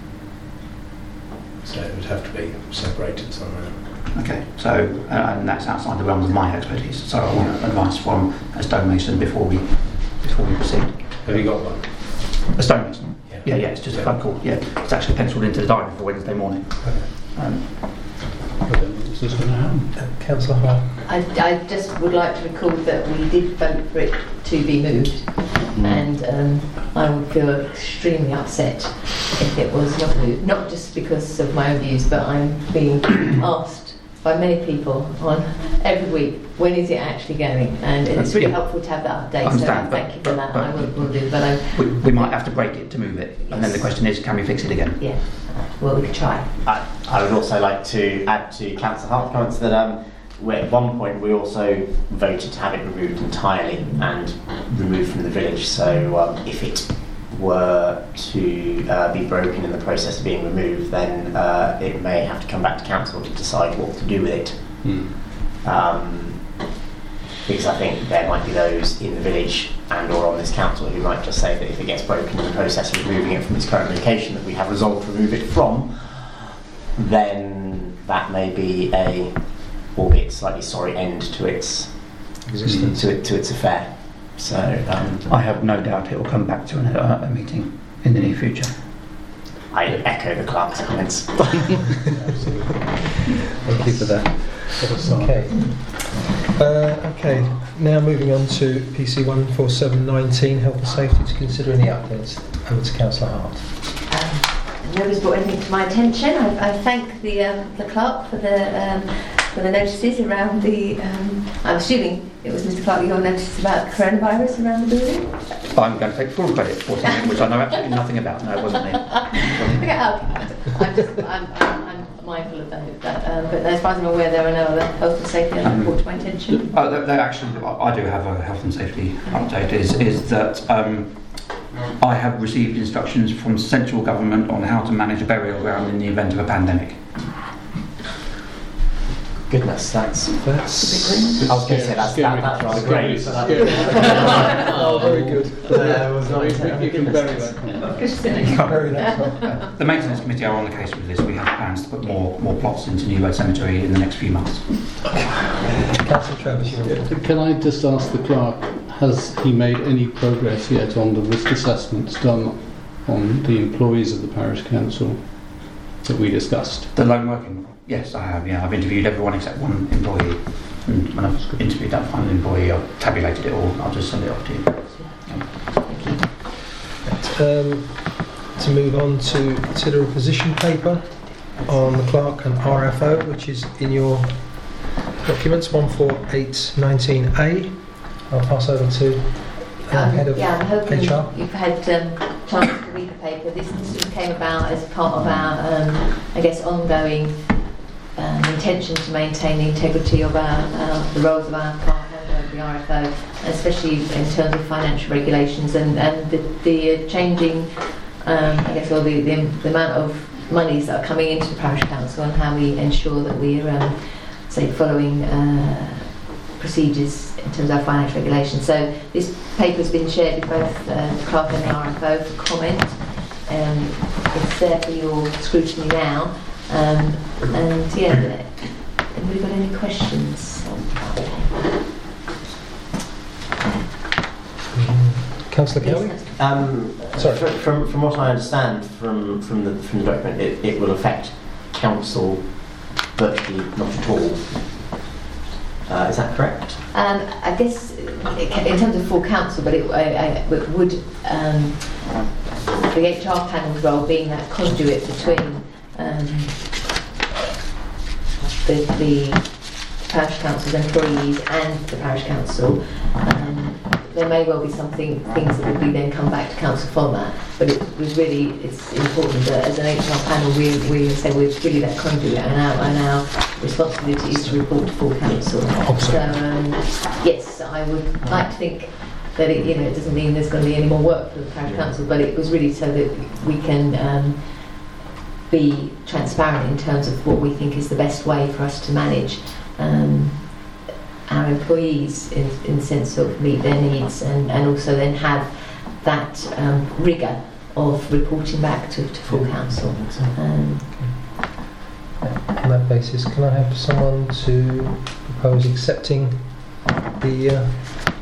so it would have to be separated somehow. Okay, so, uh, and that's outside the realms of my expertise, so I want advice from a stonemason before we before we proceed. Have you got one? A stonemason? Yeah. Yeah, yeah, it's just a phone call, yeah. It's actually penciled into the diary for Wednesday morning. Um, I don't know if this is going to happen. Uh, Councillor Hart. I, I just would like to recall that we did vote for it to be moved, and um, I would feel extremely upset if it was not moved. Not just because of my own views, but I'm being asked by many people on every week, when is it actually going? And it's really Yeah. helpful to have that I update. So understand, but- thank you for but- that. but- I will, will do. But I, we, we might have to break it to move it, and then the Yes. question is, can we fix it again? yeah, well, we could try. I, I would also like to add to Councillor Hart's comments that um, we, at one point we also voted to have it removed entirely and removed from the village. So um, if it were to uh, be broken in the process of being removed, then uh, it may have to come back to council to decide what to do with it. Hmm. Um, because I think there might be those in the village and or on this council who might just say that if it gets broken in the process of removing it from its current location that we have resolved to remove it from, then that may be a, albeit slightly sorry, end to its Existence. to, it, to its affair. So um, I have no doubt it will come back to an, uh, a meeting in the near future. I echo the clerk's comments. Thank you for that. Okay. Uh, okay, now moving on to P C one four seven nineteen, health and safety, to consider any updates. Over to Councillor Hart. Um, nobody's brought anything to my attention. I, I thank the um, the clerk for the um, for the notices around the. Um, I'm assuming it was Mister Clark your notice about coronavirus around the building. I'm going to take full credit for something which I know absolutely nothing about. No, it wasn't me. Okay, okay. I'm, just, I'm, I'm, I'm mindful of that. that um, but as far as I'm aware, there are no other health and safety items brought to my attention. Oh, they, they actually, I do have a health and safety update. Is is that um, I have received instructions from central government on how to manage a burial ground in the event of a pandemic. Goodness, that's. That's. I was going to say that's, that, that's rather great. But that, oh, very good. Uh, was not You can bury that. Very nice. The maintenance committee are on the case with this. We have plans to put more more plots into New Road Cemetery in the next few months. Councillor Travis, you Can I just ask the clerk, has he made any progress yet on the risk assessments done on the employees of the parish council that we discussed? The lone working. Yes, I have. Yeah, I've interviewed everyone except one employee. And when I've interviewed that final employee, I've tabulated it all. I'll just send it off to you. Um, to move on to consider a position paper on the clerk and R F O, which is in your documents, one four eight nineteen A. I'll pass over to uh, Um, Head of yeah, I'm hoping H R. you've had um, chance to read the paper. This, this just came about as part of our, um, I guess, ongoing um, intention to maintain the integrity of our, uh, the roles of our clerk and of the R F O, especially in terms of financial regulations and, and the, the changing, um, I guess, or the, the, the amount of monies that are coming into the parish council and how we ensure that we're, um, say, following uh, procedures in terms of our financial regulations. So this paper has been shared with both uh, the clerk and the R F O for comment. Um, it's there for your scrutiny now. Um, and yeah, have we got any questions? Councillor Kelly? Yes, Um, Sorry. fr- From, from what I understand from, from, the, from the document, it, it will affect council virtually not at all. Uh, is that correct? Um, I guess it ca- in terms of full council, but it, I, I, it would um, the H R panel's role being that conduit between um, the, the parish council's employees and the parish council. Um, there may well be something things that would be then come back to council from that, but it was really it's important that as an H R panel we we say we're really that conduit, and our and our responsibility is to report to full council. So um, yes, I would like to think that it you know it doesn't mean there's going to be any more work for the parish council, but it was really so that we can um, be transparent in terms of what we think is the best way for us to manage um, our employees in, in the sense of meet their needs and, and also then have that um, rigour of reporting back to, to full council. Um, On that basis, can I have someone to propose accepting the uh,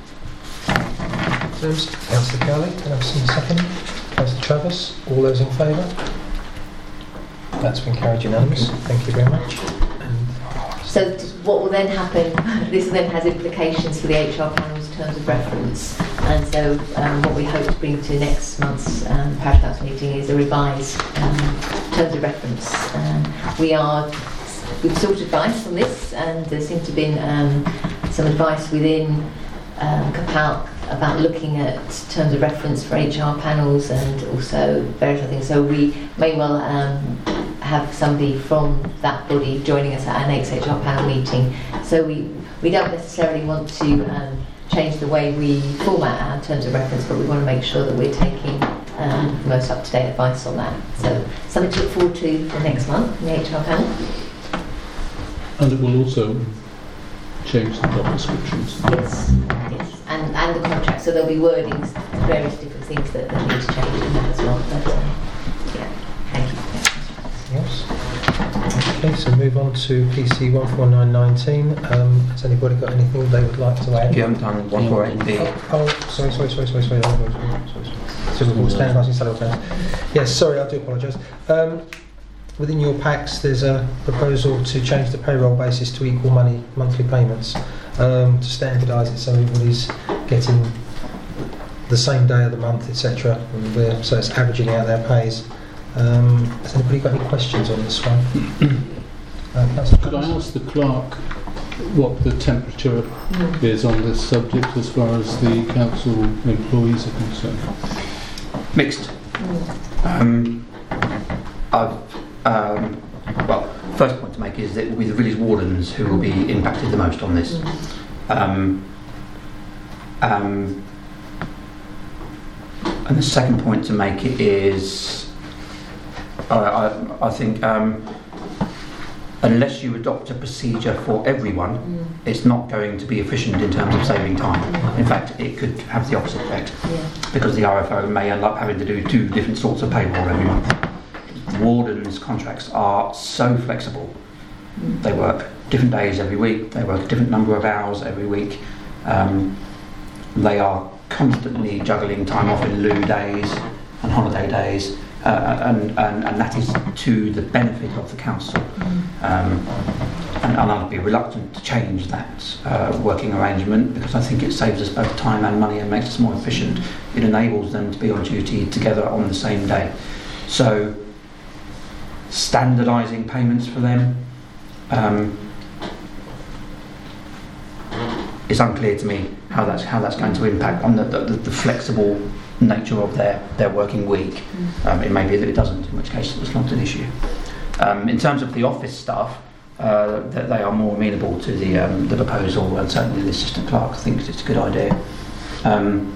terms? Councillor Cowley, can I have some second? Councillor Travis, all those in favour? That's been carried unanimous. Thank you very much. So what will then happen, this then has implications for the H R panel's terms of reference, and so um, what we hope to bring to next month's um, parish council meeting is a revised um, terms of reference. Um, we are, we've sought advice on this, and there seems to have been um, some advice within um, CAPALC about looking at terms of reference for H R panels and also various other things. So we may well um, have somebody from that body joining us at our next H R panel meeting. So we, we don't necessarily want to um, change the way we format our terms of reference, but we want to make sure that we're taking um, the most up-to-date advice on that. So something to look forward to for next month in the H R panel. And it will also change the job descriptions. Yes, yes, and, and the contract. So there'll be wordings, various different things that, that need to change in that as well. But, uh, yeah, thank you. Yes. Okay, so move on to P C one four nine nineteen. Um, has anybody got anything they would like to add? You haven't done one four eight B. Oh, oh, sorry, sorry, sorry, sorry, sorry. sorry, sorry, sorry, sorry. So we'll stand by instead of stand. Yes, sorry, I do apologise. Um, within your packs, there's a proposal to change the payroll basis to equal money monthly payments. um, to standardise it so everybody's getting the same day of the month, et cetera. And we're, so it's averaging out their pays. Um, has anybody got any questions on this one? uh, Councillor Could I Thomas? ask the clerk what the temperature is on this subject as far as the council employees are concerned? Mixed. Um, I've, um, well, first point to make is that it will be the village wardens who will be impacted the most on this. Um, um, and the second point to make is, uh, I, I think, um, unless you adopt a procedure for everyone, Mm. it's not going to be efficient in terms of saving time. In fact, it could have the opposite effect, Yeah. because the R F O may end up having to do two different sorts of payroll every month. Wardens' contracts are so flexible. Mm. They work different days every week, they work a different number of hours every week. Um, they are constantly juggling time off in lieu days and holiday days, uh, and, and, and that is to the benefit of the council. Um, and, and I'd be reluctant to change that uh, working arrangement, because I think it saves us both time and money and makes us more efficient. It enables them to be on duty together on the same day. So, standardising payments for them um, it's unclear to me how that's how that's going to impact on the, the, the flexible nature of their, their working week. Um, it may be that it doesn't, in which case it's not an issue. Um, in terms of the office staff, uh, that they are more amenable to the um, the proposal, and certainly the assistant clerk thinks it's a good idea. Um,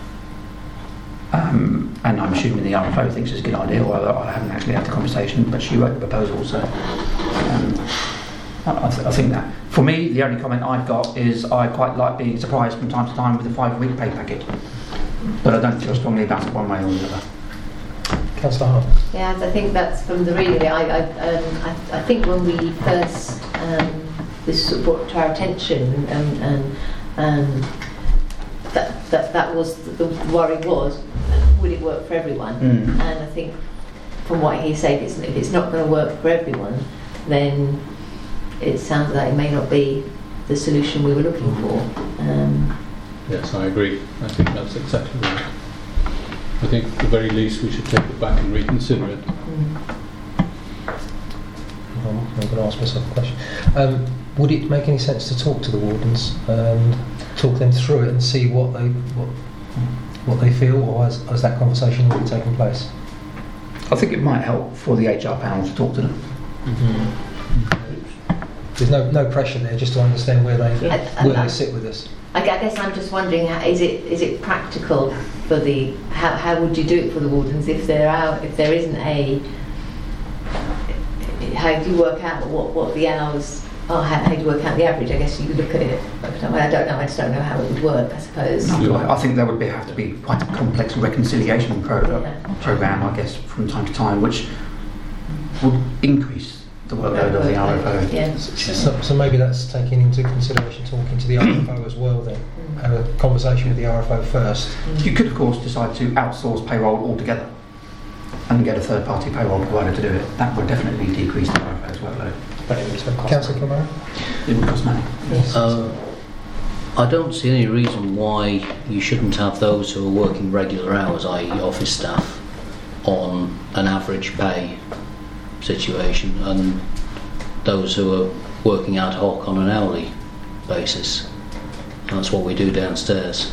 um, and I'm assuming the R F O thinks it's a good idea, although I haven't actually had the conversation, but she wrote the proposal, so um, I, I, th- I think that. For me, the only comment I've got is I quite like being surprised from time to time with a five-week pay packet, but I don't feel strongly about it one way or the other. Councillor Hart. Yeah, I think that's from the reading. I, I, um, I, I think when we first um, this sort of brought to our attention, and, and um, that, that that was the worry was, would it work for everyone? Mm. And I think from what he said, it's, if it's not going to work for everyone, then it sounds like it may not be the solution we were looking for. Um, Yes, I agree. I think that's exactly right. I think at the very least we should take it back and reconsider it. mm. I'm going to ask myself a question. Um, would it make any sense to talk to the wardens and talk them through it and see what they what what they feel, or has, has that conversation already taken place? I think it might help for the H R panel to talk to them. Mm-hmm. There's no no pressure there, just to understand where they I- I- where I- they sit with this. I gu- I guess I'm just wondering, how- is it is it practical for the how how would you do it for the wardens if there are if there isn't a how do you work out what, what the hours are? How, how do you work out the average? I guess you look at it. I don't know. I don't know. I just don't know how it would work. I suppose. No, I I think there would be, have to be quite a complex reconciliation pro- Yeah. program, I guess, from time to time, which would increase the workload of the R F O. Yeah. So, so maybe that's taking into consideration talking to the R F O as well then. Have a conversation with the R F O first. You could, of course, decide to outsource payroll altogether and get a third-party payroll provider to do it. That would definitely decrease the R F O's workload. But it would cost Councillor Camara? It would cost money. Yes. Uh, I don't see any reason why you shouldn't have those who are working regular hours, that is office staff, on an average pay situation, and those who are working ad hoc on an hourly basis. That's what we do downstairs.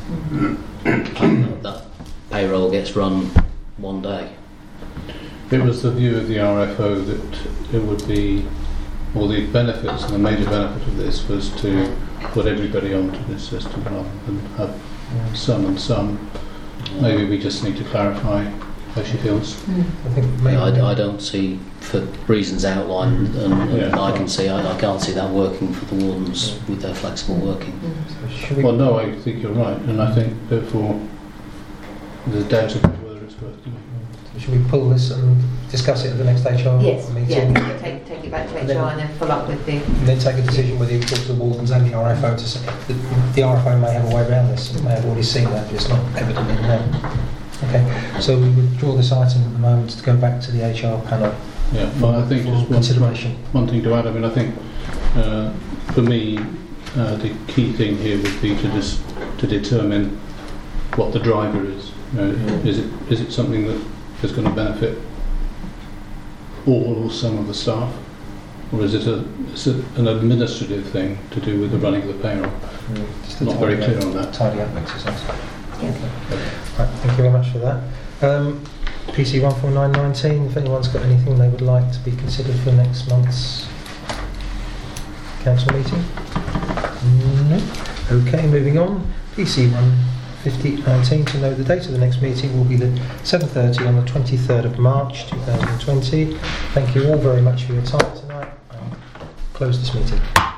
And that payroll gets run one day. It was the view of the R F O that it would be, or the benefits, and the major benefit of this was to put everybody onto this system rather than have some and some. Maybe we just need to clarify how she feels. Mm. I think maybe. I, I don't see, for reasons outlined, and, and Yeah. I can see, I, I can't see that working for the wardens with their flexible working. Should we, Well, no, I think you're right, and I think therefore there's doubt about whether it's worth doing. should we pull this and discuss it at the next H R Yes. meeting? Yeah. Take take it back to And H then- R and then follow up with the. And then take a decision whether you talk to the wardens and the R F O to say the, the R F O may have a way around this. It may have already seen that, but it's not evident in them. Okay, so we withdraw this item at the moment to go back to the H R panel Yeah, well, I think for just one, consideration. one thing to add. I mean, I think uh, for me, uh, the key thing here would be to just to determine what the driver is. You know, Mm. is it is it something that is going to benefit all or some of the staff, or is it a, is it an administrative thing to do with the running of the payroll? Just a Not very tidy clear up- on that. Tidy up exercise. Yeah. Right, thank you very much for that. Um, P C one four nine nineteen, if anyone's got anything they would like to be considered for next month's council meeting? No. Okay, moving on. P C one fifty nineteen, to know the date of the next meeting will be the seven thirty on the twenty-third of March two thousand twenty. Thank you all very much for your time tonight. I'll close this meeting.